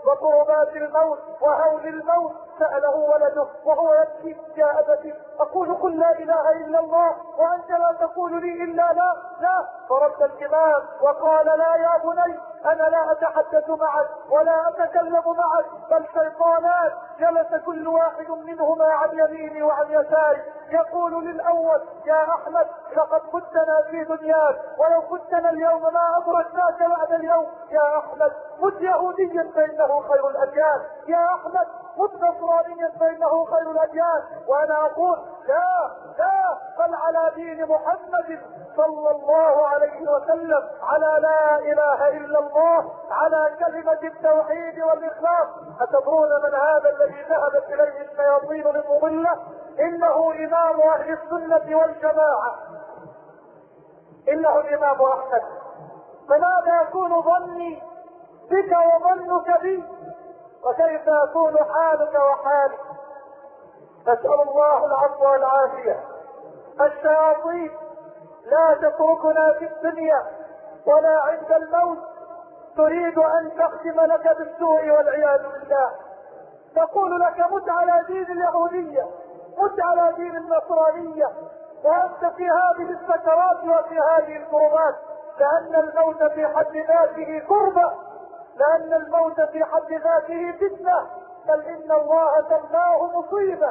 وكربات الموت وهول الموت سأله ولده وهو يبكي يا أبتي أقول قل لا إله إلا الله وأنت لا تقول لي إلا لا لا. فرد الإمام وقال لا يا بني أنا لا أتحدث معك ولا أتكلم معك بل شيطانات جلس كل واحد منهما عن يميني وعن يساري يقول للأول يا أحمد لقد كنتنا في دنياك ولو كنتنا اليوم ما أدركناك بعد اليوم. يا أحمد مت يهوديا فإنه خير الأديان. يا أحمد مت نصرانيا فإنه خير الأديان. وأنا أقول لا لا بل على دين محمد صلى الله عليه وسلم على لا إله إلا الله على كلمة التوحيد والإخلاص. أتدرون من هذا الذي ذهبت إليه الشياطين المضلة؟ إنه إمام أهل السنة والجماعة، إنه الإمام أحمد. فماذا يكون ظني بك وظنك بي وكيف يكون حالك وحالي؟ نسأل الله العفو والعافية. الشياطين لا تتركنا في الدنيا ولا عند الموت، تريد أن تختم لك بالسوء والعياذ بالله. تقول لك مت على دين اليهودية، مت على دين النصرانية، وأنت في هذه السكرات وفي هذه الكربات، لأن الموت في حد ذاته كربة، لأن الموت في حد ذاته فتنة، بل إن الله سماه مصيبة،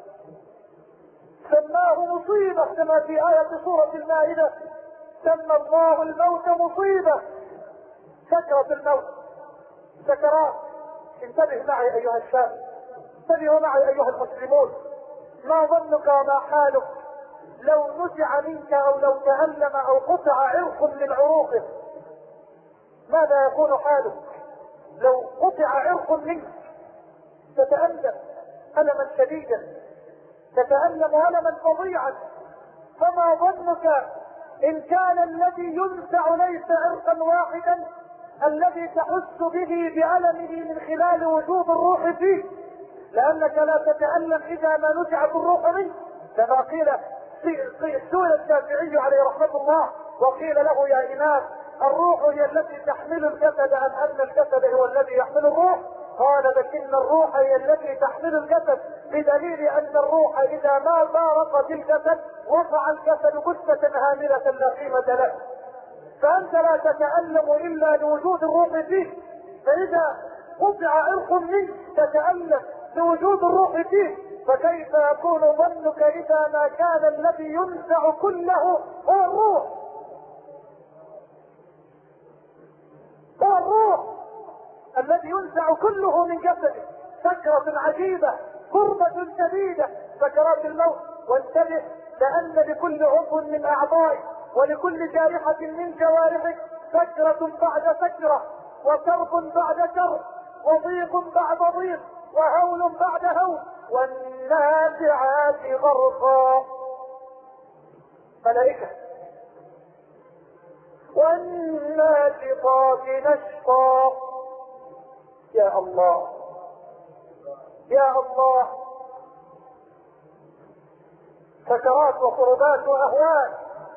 سماه مصيبة كما في آية سورة المائدة سمى الله الموت مصيبة. سكرة الموت سكرات. انتبه معي أيها الشاب، انتبهوا معي أيها المسلمون. ما ظنك وما حالك لو نزع منك أو لو تألم أو قطع عرق من عروقك؟ ماذا يكون حالك لو قطع عرق منك؟ تتألم ألما شديدا، تتألم ألما فظيعا. فما ظنك إن كان الذي ينزع ليس عرقا واحدا الذي تحس به بألمه من خلال وجود الروح فيه، لأنك لا تتألم إذا ما نزعت الروح منك. كما قيل سئل الشافعي عليه رحمة الله وقيل له يا إمام الروح هي التي تحمل الجسد أم أن الجسد هو الذي يحمل الروح؟ قال لكن الروح هي التي تحمل الجسد، بدليل أن الروح إذا ما فارقت الجسد رفع الجسد جثة هاملة لا قيمة له. فأنت لا تتألم إلا لوجود الروح فيه، فإذا قطع عرق منك تتألم لوجود الروح فيه، فكيف يكون ظنك إذا ما كان الذي ينزع كله هو الروح؟ هو الروح الذي ينزع كله من جسده. سكرة عجيبة، كربة شديدة، سكرات الموت. وانتبه لأن لكل عضو من أعضائك ولكل جارحة من جوارحك سكرة بعد سكرة، وكرب بعد كرب، وضيق بعد ضيق، وهول بعد هول. والنازعات غرقا، ملائكة. والناشطات نشطا. يا الله يا الله، سكرات وكربات واهوال،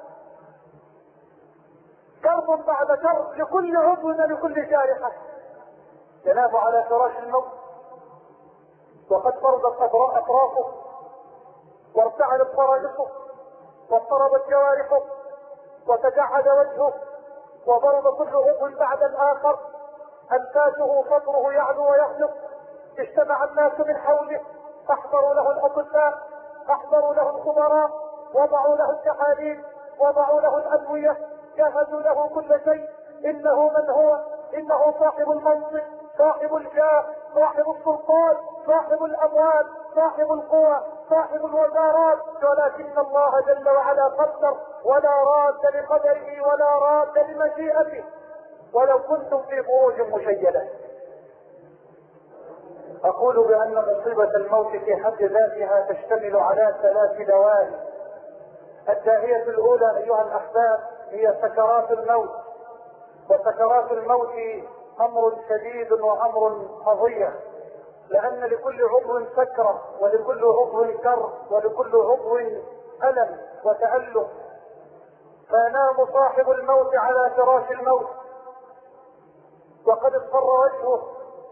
كرب بعد كرب لكل عضو لكل جارحة. ينام على فراش الموت وقد فرضت اطرافه وارتعدت فرائصه واضطربت جوارحه وتجعد وجهه وضرب كل عضو بعد الاخر، انفاسه فطره يعلو ويخلق. اجتمع الناس من حوله، احضروا له الاطباء، احضروا له الخبراء، وضعوا له التحاليل، وضعوا له الادويه، جهزوا له كل شيء. انه من هو؟ انه صاحب المنصب، صاحب الجاه، صاحب السلطان، صاحب الاموال، صاحب القوى، صاحب الوزارات. ولكن الله جل وعلا قدر، ولا راد لقدره ولا راد لمشيئته. ولو كنتم في بروج مشيدة. اقول بان مصيبة الموت في حد ذاتها تشتمل على ثلاث دوائر. الداعية الاولى ايها الاحباب هي سكرات الموت. وسكرات الموت امر شديد وامر فظيع، لان لكل عضو سكرة ولكل عضو كرب ولكل عضو الم وتألم. فينام صاحب الموت على فراش الموت وقد اصفر وجهه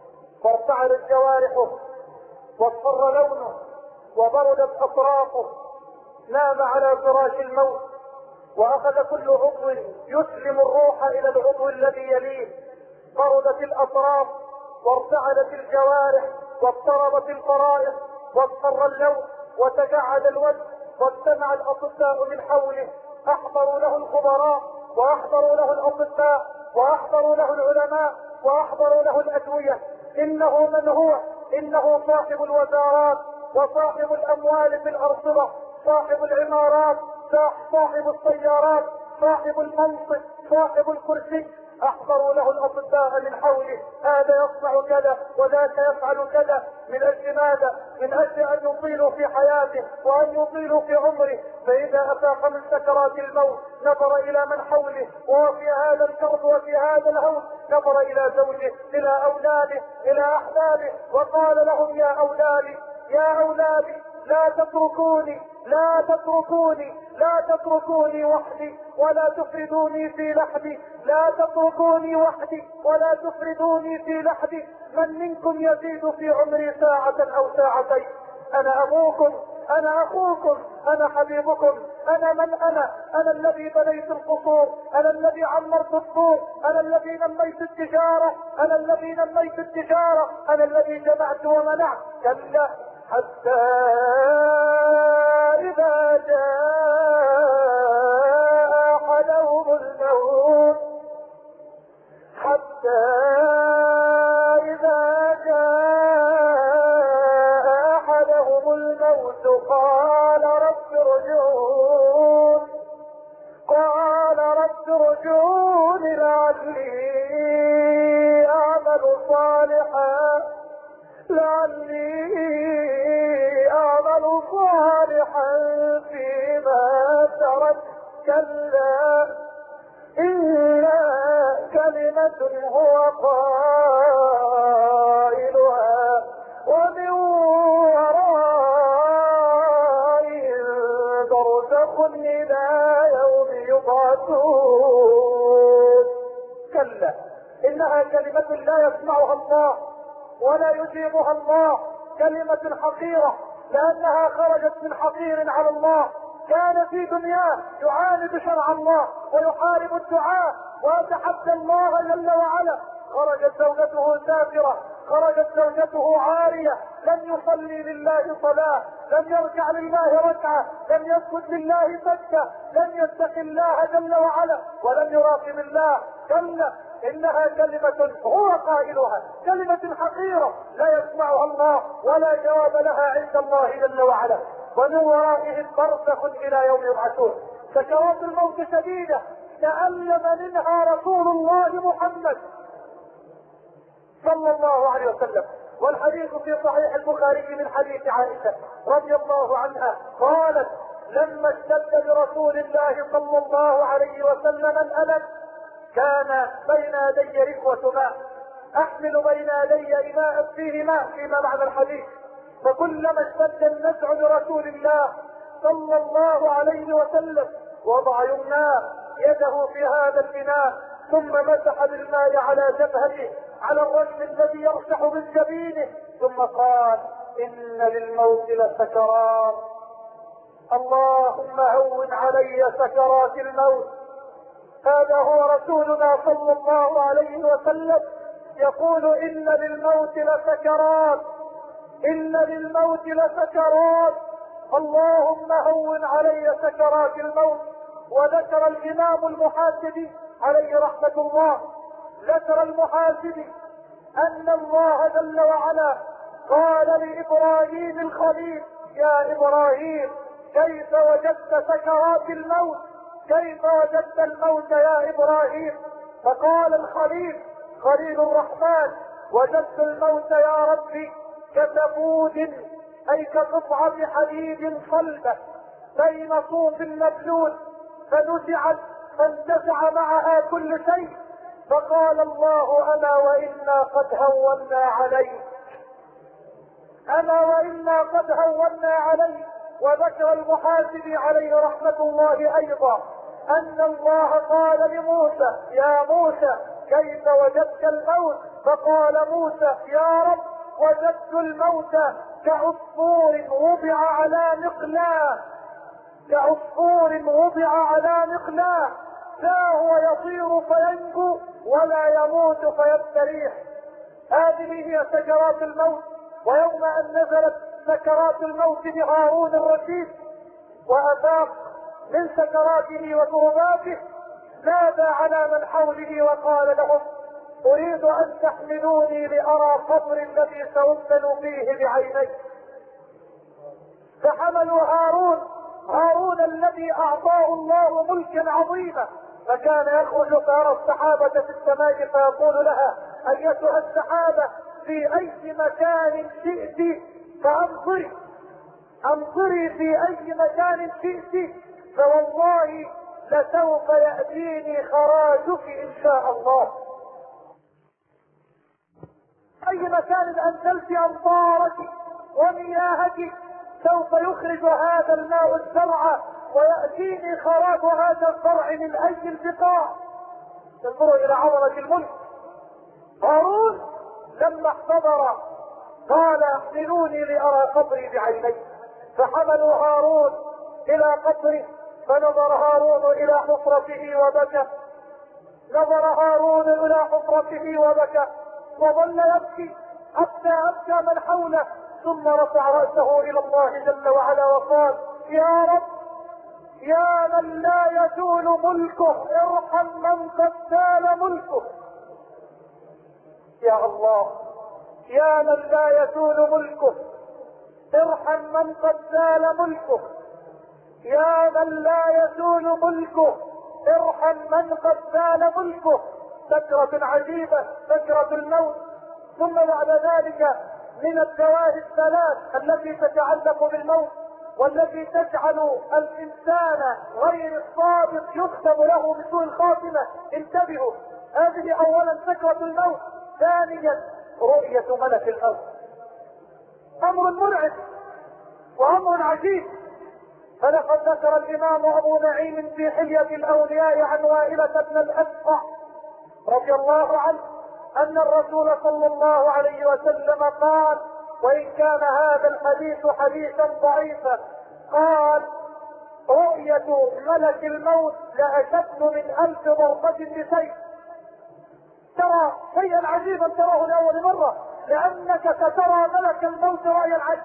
وارتعدت جوارحه واصفر لونه وبردت اطرافه. نام على فراش الموت واخذ كل عضو يسلم الروح الى العضو الذي يليه. بردت الاطراف وارتعدت الجوارح واضطربت الفرائص واصفر اللون وتجعد الوجه، واجتمع الاطباء من حوله. احضروا له الخبراء واحضروا له الاطباء واحضروا له العلماء واحضروا له الادوية. انه من هو؟ انه صاحب الوزارات وصاحب الاموال في الارصدة، صاحب العمارات، صاحب السيارات، صاحب المنصب، صاحب الكرسي. احضروا له الاطباء من حوله، هذا يصنع كذا وذاك يفعل كذا. من اجل ماذا؟ من اجل ان يطيلوا في حياته وان يطيلوا في عمره. فاذا افاق من سكرات الموت نظر الى من حوله وهو في هذا الكرب وفي هذا الهول، نظر الى زوجه، الى اولاده، الى احبابه، وقال لهم: يا اولادي يا اولادي لا تتركوني لا تتركوني لا تتركوني وحدي ولا تفردوني في لحدي، لا تتركوني وحدي ولا تفردوني في لحدي. من منكم يزيد في عمري ساعة او ساعتين؟ انا ابوكم، انا اخوكم، انا حبيبكم. انا من انا؟ انا الذي بنيت القصور، انا الذي عمرت السوق، انا الذي نميت التجارة، انا الذي نميت التجارة، انا الذي جمعت ومنعت. كلا، حتى إذا جاء أحدهم الموت حتى إذا جاء أحدهم الموت قال رب ارجعون قال رب ارجعون لعلي أعمل صالحا لعلي أعمل صالحا فيما ترك. كلا إنها كلمة هو قائلها ومن ورائهم برزخ إلى يوم يبعثون. كلا إنها كلمة لا يسمعها الله ولا يجيبها الله، كلمة حقيرة لأنها خرجت من حقير على الله. كان في دنياه يعاند شرع الله ويحارب الدعاء ويتحدى الله جل وعلا. خرجت زوجته سافرة، خرجت زوجته عارية، لم يصلي لله صلاة، لم يركع لله ركعة، لم يسجد لله سجدة، لم يتق الله جل وعلا ولم يراقب الله. كلا إنها كلمة هو قائلها، كلمة حقيرة لا يسمعها الله ولا جواب لها عند الله جل وعلا. ومن ورائهم برزخ إلى يوم يبعثون. سكرات الموت شديدة تألم منها رسول الله محمد صلى الله عليه وسلم. والحديث في صحيح البخاري من حديث عائشة رضي الله عنها قالت: لما اشتد برسول الله صلى الله عليه وسلم الألم كان بين يدي ركوة ماء، احمل بين يدي إناء فيه ماء فيما معنى الحديث. فكلما اشتد النزع لرسول الله صلى الله عليه وسلم وضع يمناه يده في هذا الإناء ثم مسح بالماء على جبهته على الرجل الذي يرشح من جبينه ثم قال: إن للموت لسكرات، اللهم هون علي سكرات الموت. هذا هو رسولنا صلى الله عليه وسلم يقول: إن للموت لسكرات، إن للموت لسكرات، اللهم هون علي سكرات الموت. وذكر الإمام المحاسبي عليه رحمة الله، ذكر المحاسبي أن الله جل وعلا قال لإبراهيم الخليل: يا إبراهيم كيف وجدت سكرات الموت؟ كيف وجدت الموت يا إبراهيم؟ فقال الخليل خليل الرحمن: وجدت الموت يا ربي كثبود، أي كقطعة حديد صلبة بين صوف مبلول فنزعت فانتزع معها كل شيء. فقال الله: أنا وإنا قد هونا عليك، أنا وإنا قد هونا عليك. وذكر المحاسبي عليه رحمة الله أيضا أن الله قال لموسى: يا موسى كيف وجدت الموت؟ فقال موسى يا رب وجدت الموت كعصفور وضع على مقلاه، كعصفور وضع على مقلاه، لا هو يطير فينجو ولا يموت فيستريح. هذه هي سكرات الموت. ويوم ان نزلت سكرات الموت بهارون الرشيد وافاق من سكراته وكرباته، نادى على من حوله وقال لهم اريد ان تحملوني لارى قبر الذي سأفتن فيه بعيني. فحملوا هارون، هارون الذي اعطاه الله ملكا عظيما، فكان يخرج فيرى السحابة في السماء فيقول لها ايتها السحابة في اي مكان شئت فانظري، انظري في اي مكان شئت، فوالله لسوف يأتيني خراجك ان شاء الله. اي مكان انزلت امطارك ومياهك سوف يخرج هذا الماء الزرع ويأتيني خراج هذا الزرع من اي البقاع. انظروا الى عظمة الملك. هارون لما احتضر قال احملوني لارى قبري بعيني، فحملوا هارون الى قبره، فنظر هارون الى حفرته وبكى، نظر هارون الى حفرته وبكى وظل يبكي حتى ابكى من حوله، ثم رفع رأسه الى الله جل وعلا وقال يا رب يا من لا يزول ملكه ارحم من قد زال ملكه. يا الله يا من لا يزول ملكه ارحم من قد زال ملكه، يا من لا يزول ملكه ارحم من قد زال ملكه. سكرة عجيبة، سكرة الموت. ثم بعد ذلك من الدواء الثلاث التي تتعلق بالموت والتي تجعل الانسان غير الصادق يختم له بسوء الخاتمة. انتبهوا، هذه اولا سكرة الموت. ثانيا رؤية ملك الموت، امر مرعب وامر عجيب. فلقد ذكر الامام ابو نعيم في حلية الاولياء عن وائلة بن الاسقع رضي الله عنه ان الرسول صلى الله عليه وسلم قال، وان كان هذا الحديث حديثا ضعيفا، قال رؤية ملك الموت لاشد من الف ضربة بسيف. ترى شيئا عجيبا تراه لاول مرة، لانك سترى ملك الموت رأي العين،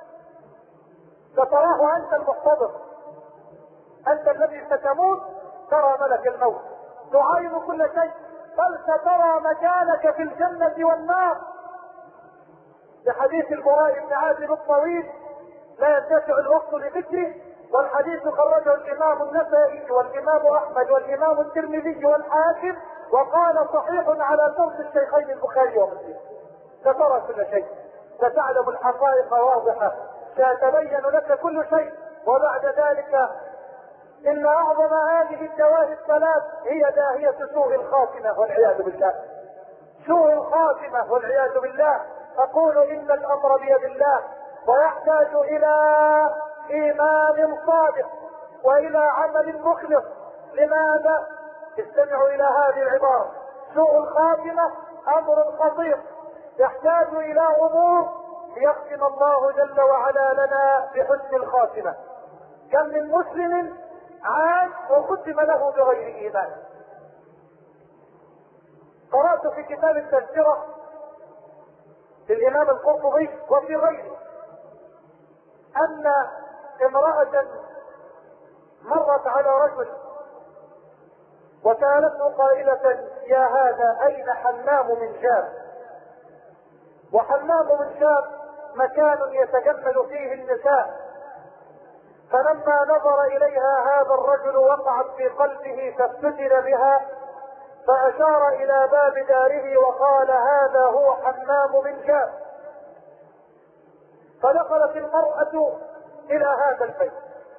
ستراه انت المحتضر، انت الذي ستموت ترى ملك الموت، تعاين كل شيء، بل سترى مكانك في الجنة والنار. لحديث البراء بن عازب الطويل لا يتسع الوقت لذكره، والحديث خرجه الامام النسائي والامام احمد والامام الترمذي والحاكم، وقال صحيح على شرط الشيخين البخاري ومسلم. سترى كل شيء، ستعلم الحقائق واضحة، سيتبين لك كل شيء. وبعد ذلك ان اعظم هذه الدواء الثلاث هي داهية سوء الخاتمة والعياذ بالله. سوء الخاتمة والعياذ بالله. اقول ان الامر بيد الله، ويحتاج الى ايمان صادق والى عمل مخلص. لماذا؟ استمعوا الى هذه العبارة: سوء الخاتمة امر خطير يحتاج الى امور ليختم الله جل وعلا لنا بحسن الخاتمة. كم من مسلم عاش وختم له بغير ايمان. قرأت في كتاب التذكرة للامام القرطبي وفي غيره ان امرأة مرت على رجل وسألته قائلة: يا هذا اين حمام من شاب؟ وحمام من شاب مكان يتجمل فيه النساء. فلما نظر اليها هذا الرجل وقعت في قلبه فافتتن بها، فاشار الى باب داره وقال: هذا هو حمام من شاب. فدخلت المرأة الى هذا البيت،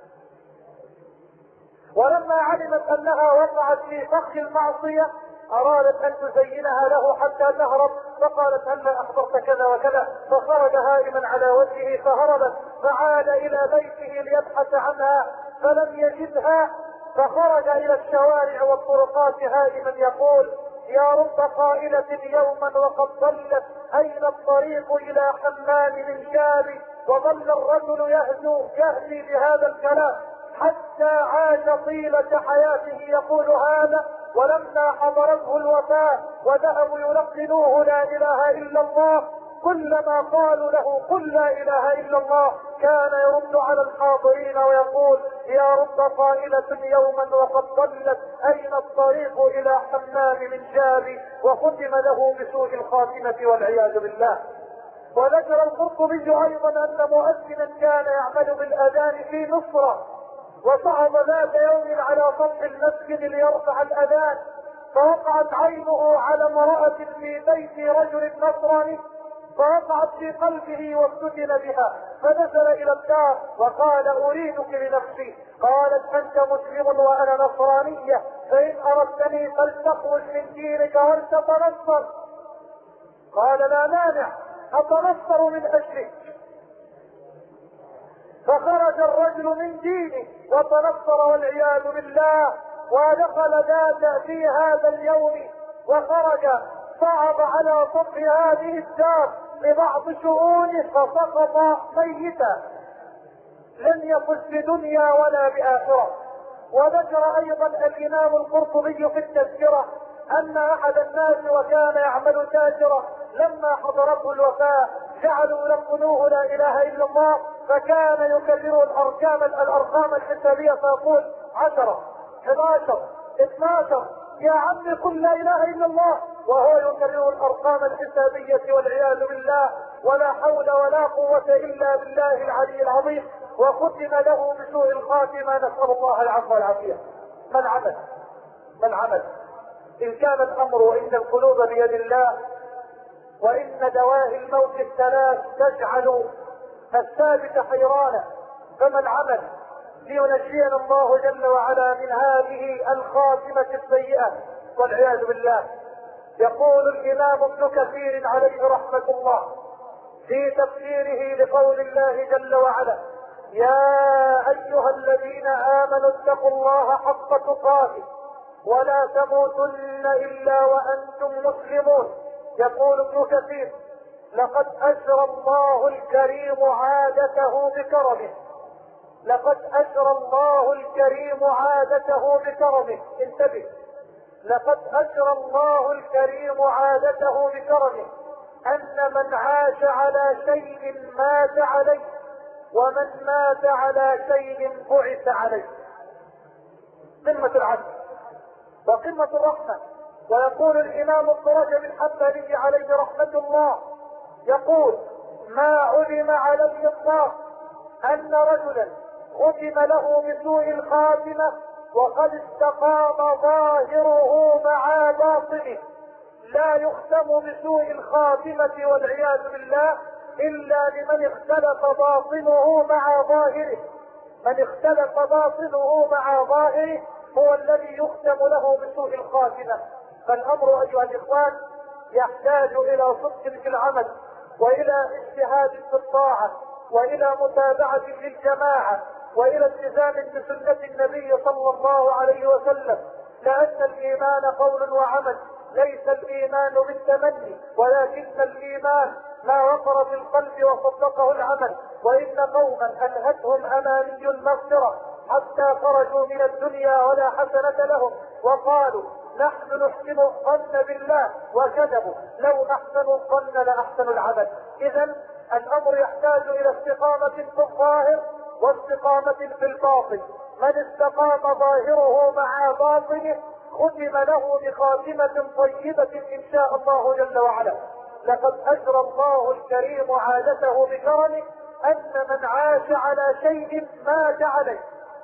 ولما علمت انها وقعت في فخ المعصية ارادت ان تزينها له حتى تهرب، فقالت: هلا احضرت كذا وكذا؟ فخرج هائما على وجهه فهربت، فعاد الى بيته ليبحث عنها فلم يجدها، فخرج الى الشوارع والطرقات هائما يقول: يا رب قائلة يوما وقد ضلت أين الطريق إلى حمام من شاب، وظل الرجل يهزو يهدي بهذا الكلام حتى عاش طيلة حياته يقول هذا، ولما حضرته الوفاة وذهبوا يلقنوه لا إله إلا الله، كلما قالوا له قل لا إله إلا الله كان يرد على الحاضرين ويقول يا رب قائلة يوما وقد ضلت أين الطريق إلى حمام من جاب، وختم له بسوء الخاتمة والعياذ بالله. وذكر القرطبي أيضا أن مؤذنا كان يعمل بالأذان في مصر، وصعد ذات يوم على سطح المسجد ليرفع الأذان، فوقعت عينه على امرأة في بيت رجل نصراني، فوقعت في قلبه وافتتن بها، فنزل إلى الدار وقال أريدك لنفسي، قالت أنت مسلم وأنا نصرانية، فإن أردتني فلتخرج من دينك ولتتنصر. قال لا مانع، أتنصر من أجلك. فخرج الرجل من دينه وتنصر والعياذ بالله، ودخل ذات في هذا اليوم وخرج صعد على سطح هذه الدار لبعض شؤونه فسقط ميتا، لم يفز بدنيا ولا بآخرة. وذكر أيضا الإمام القرطبي في التذكرة أن أحد الناس وكان يعمل تاجرا لما حضرته الوفاة جعلوا يلقنوه لا إله إلا الله، فكان يكرر الأرقام الأرقام الحسابية فيقول عشرة حداشر اثناشر يا عمي قل لا إله إلا الله، وهو يكرر الأرقام الحسابية والعياذ بالله، ولا حول ولا قوة إلا بالله العلي العظيم. وختم له بسوء الخاتمة، نسأل الله العفو والعافية. ما العمل؟ ما العمل؟ إن كان الأمر وإن القلوب بيد الله، وإن دواهي الموت الثلاث تجعل الثابت حيرانا، فما العمل لينجينا الله جل وعلا من هذه الخاتمة السيئة والعياذ بالله؟ يقول الإمام ابن كثير عليه رحمة الله في تفسيره لقول الله جل وعلا يا أيها الذين آمنوا اتقوا الله حق تقاته ولا تموتن إلا وأنتم مسلمون. يقول ابن كثير لقد أجرى الله الكريم عادته بكرمه، لقد أجرى الله الكريم عادته بكرمه، انتبه، لقد أجرى الله الكريم عادته بكرمه أن من عاش على شيء مات عليه، ومن مات على شيء بعث عليه. قمة العدل وقمة الرحمة. ويقول الإمام ابن رجب الحنبلي عليه رحمة الله يقول ما علم على الإطلاق أن رجلا ختم له بسوء الخاتمة وقد استقام ظاهره مع باطنه، لا يختم بسوء الخاتمة والعياذ بالله إلا لمن اختلف باطنه مع ظاهره. من اختلف باطنه مع ظاهره هو الذي يختم له بسوء الخاتمة. فالأمر أيها الإخوان يحتاج إلى صدق في العمل، وإلى اجتهاد في الطاعة، وإلى متابعة للجماعة، وإلى التزام بسنة النبي صلى الله عليه وسلم، لأن الإيمان قول وعمل، ليس الإيمان بالتمني، ولكن الإيمان ما وقر في القلب وصدقه العمل. وإن قوما ألهتهم أماني المغفرة حتى خرجوا من الدنيا ولا حسنة لهم، وقالوا نحن نحسن الظن بالله، وكذبوا، لو أحسنوا الظن لأحسنوا العمل. إذا الأمر يحتاج إلى استقامة في الظاهر واستقامة في الباطن. من استقام ظاهره مع باطنه ختم له بخاتمة طيبة إن شاء الله جل وعلا. لقد أجرى الله الكريم عادته بكرمه أن من عاش على شيء مات عليه.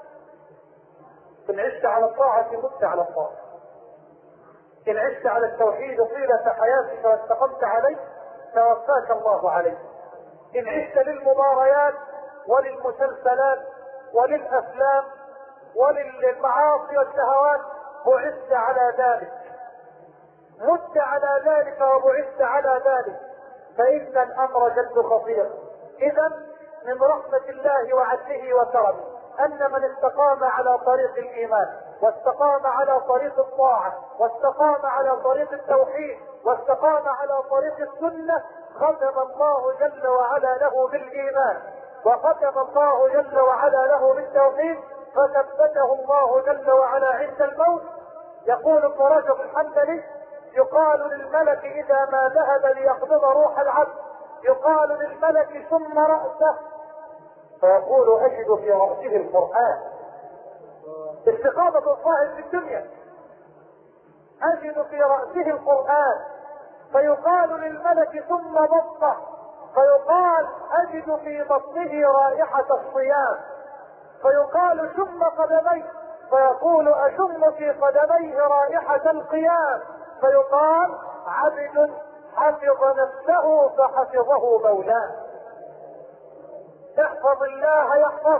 إن عشت على الطاعة مت على الطاعة، إن عشت على التوحيد طيلة حياتك واستقمت عليه توفاك الله عليه. إن عشت للمباريات وللمسلسلات وللأفلام وللمعاصي والشهوات بعثت على ذلك، مت على ذلك وبعثت على ذلك، فإن الأمر جد خطير. إذا من رحمة الله وعدله وكرمه أن من استقام على طريق الإيمان واستقام على طريق الطاعة واستقام على طريق التوحيد واستقام على طريق السنة ختم الله جل وعلا له بالايمان وختم الله جل وعلا له بالتوحيد فثبته الله جل وعلا عند الموت. يقول ابن رجب الحنبلي يقال للملك اذا ما ذهب ليقبض روح العبد يقال للملك ثم رأسه فيقول اجد في رأسه القرآن. استقامة الصاحب في الدنيا اجد في رأسه القرآن فيقال للملك ثم بطه فيقال اجد في بطنه رائحة الصيام فيقال شم قدميه فيقول اشم في قدميه رائحة القيام فيقال عبد حفظ نفسه فحفظه مولاه. احفظ الله يحفظ.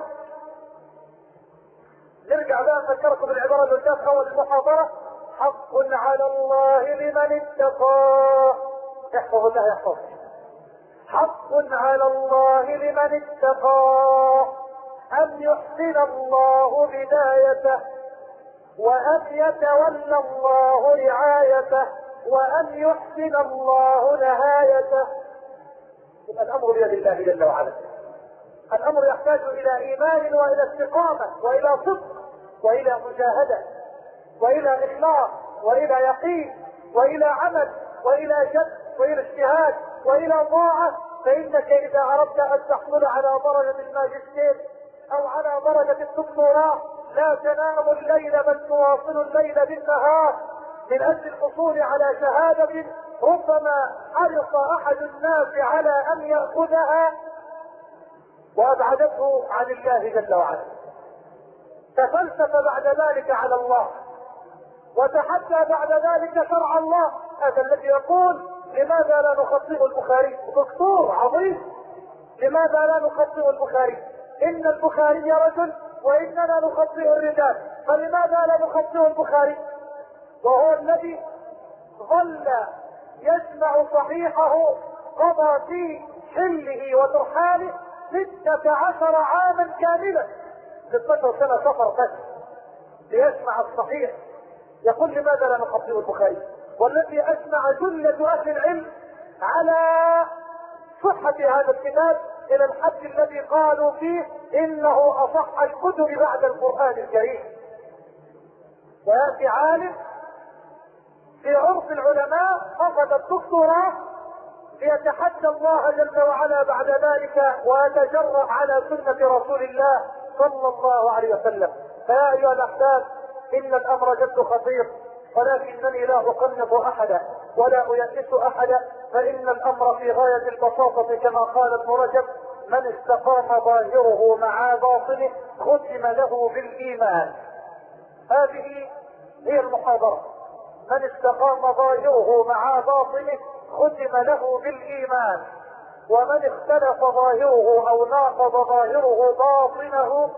نرجع بقى نفكركم بالعبارة اللي قلتها في اول المحاضرة حق على الله لمن اتقاه. احفظ الله يحفظ. حق على الله لمن اتقاه ان يحسن الله بدايته وان يتولى الله رعايته وان يحسن الله نهايته. الامر بيد الله جل وعلا. الامر يحتاج الى ايمان والى استقامة والى صدق والى مجاهدة والى اخلاص والى يقين والى عمل والى جد والى اجتهاد والى طاعة. فانك اذا اردت ان تحصل على درجة الماجستير او على درجة الدكتوراه لا تنام الليل بل تواصل الليل بالنهار من اجل الحصول على شهادة ربما حرص احد الناس على ان يأخذها وابعدته عن الله جل وعلا. تفلسف بعد ذلك على الله وتحدى بعد ذلك شرع الله. هذا الذي يقول لماذا لا نخطئ البخاري؟ دكتور عظيم. لماذا لا نخطئ البخاري؟ ان البخاري رجل واننا نخطئ الرجال فلماذا لا نخطئ البخاري وهو الذي ظل يجمع صحيحه قضى في حله وترحاله ستة عشر عاما كاملا ستة عشر سنة سفر بس ليسمع الصحيح. يقول لماذا لا نخطئ البخاري والذي اجمع جلة اهل العلم على صحة هذا الكتاب الى الحد الذي قالوا فيه انه اصح الكتب بعد القرآن الكريم. ويأتي عالم في عرف العلماء اخذ الدكتوراه ليتحدى الله جل وعلا بعد ذلك ويتجرأ على سنة رسول الله صلى الله عليه وسلم. فيا ايها الاحباب ان الامر جد خطير ولكنني لا اقنط احدا ولا ايأس احدا فان الامر في غاية البساطة كما قال ابن رجب من استقام ظاهره مع باطنه ختم له بالايمان. هذه هي المحاضرة. من استقام ظاهره مع باطنه ختم له بالايمان ومن اختلف ظاهره او ناقض ظاهره باطنه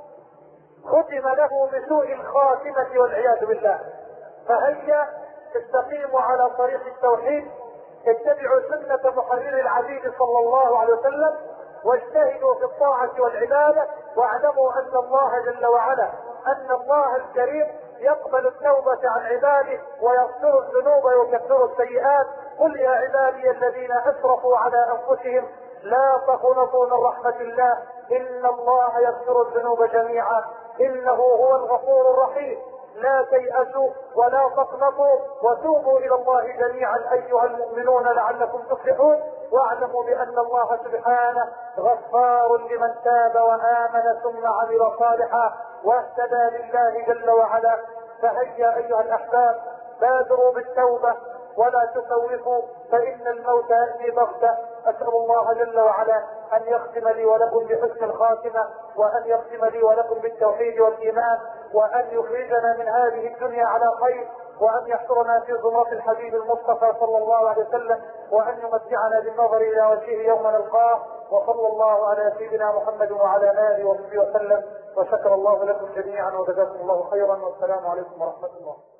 ختم له بسوء الخاتمة والعياذ بالله. فهيا استقيموا على طريق التوحيد اتبعوا سنة محرر العبيد صلى الله عليه وسلم واجتهدوا في الطاعة والعبادة واعلموا ان الله جل وعلا ان الله الكريم يقبل التوبة عن عباده ويغفر الذنوب ويكفر السيئات. قل يا عبادي الذين اسرفوا على انفسهم لا تقنطوا من رحمة الله ان الله يغفر الذنوب جميعا انه هو الغفور الرحيم. لا تيأسوا ولا تقنطوا وتوبوا الى الله جميعا ايها المؤمنون لعلكم تفلحون واعلموا بان الله سبحانه غفار لمن تاب وامن ثم عمل صالحا واهتدى لله جل وعلا. فهيا ايها الاحباب بادروا بالتوبة ولا تسوفوا فان الموت يأتي بغتة. اسأل الله جل وعلا ان يختم لي ولكم بحسن الخاتمة وان يختم لي ولكم بالتوحيد والايمان وان يخرجنا من هذه الدنيا على خير وان يحشرنا في زمرة الحبيب المصطفى صلى الله عليه وسلم وان يمتعنا بالنظر الى وجهه يوم نلقاه. وصلى الله على سيدنا محمد وعلى اله وصحبه وسلم وشكر الله لكم جميعا وجزاكم الله خيرا والسلام عليكم ورحمة الله.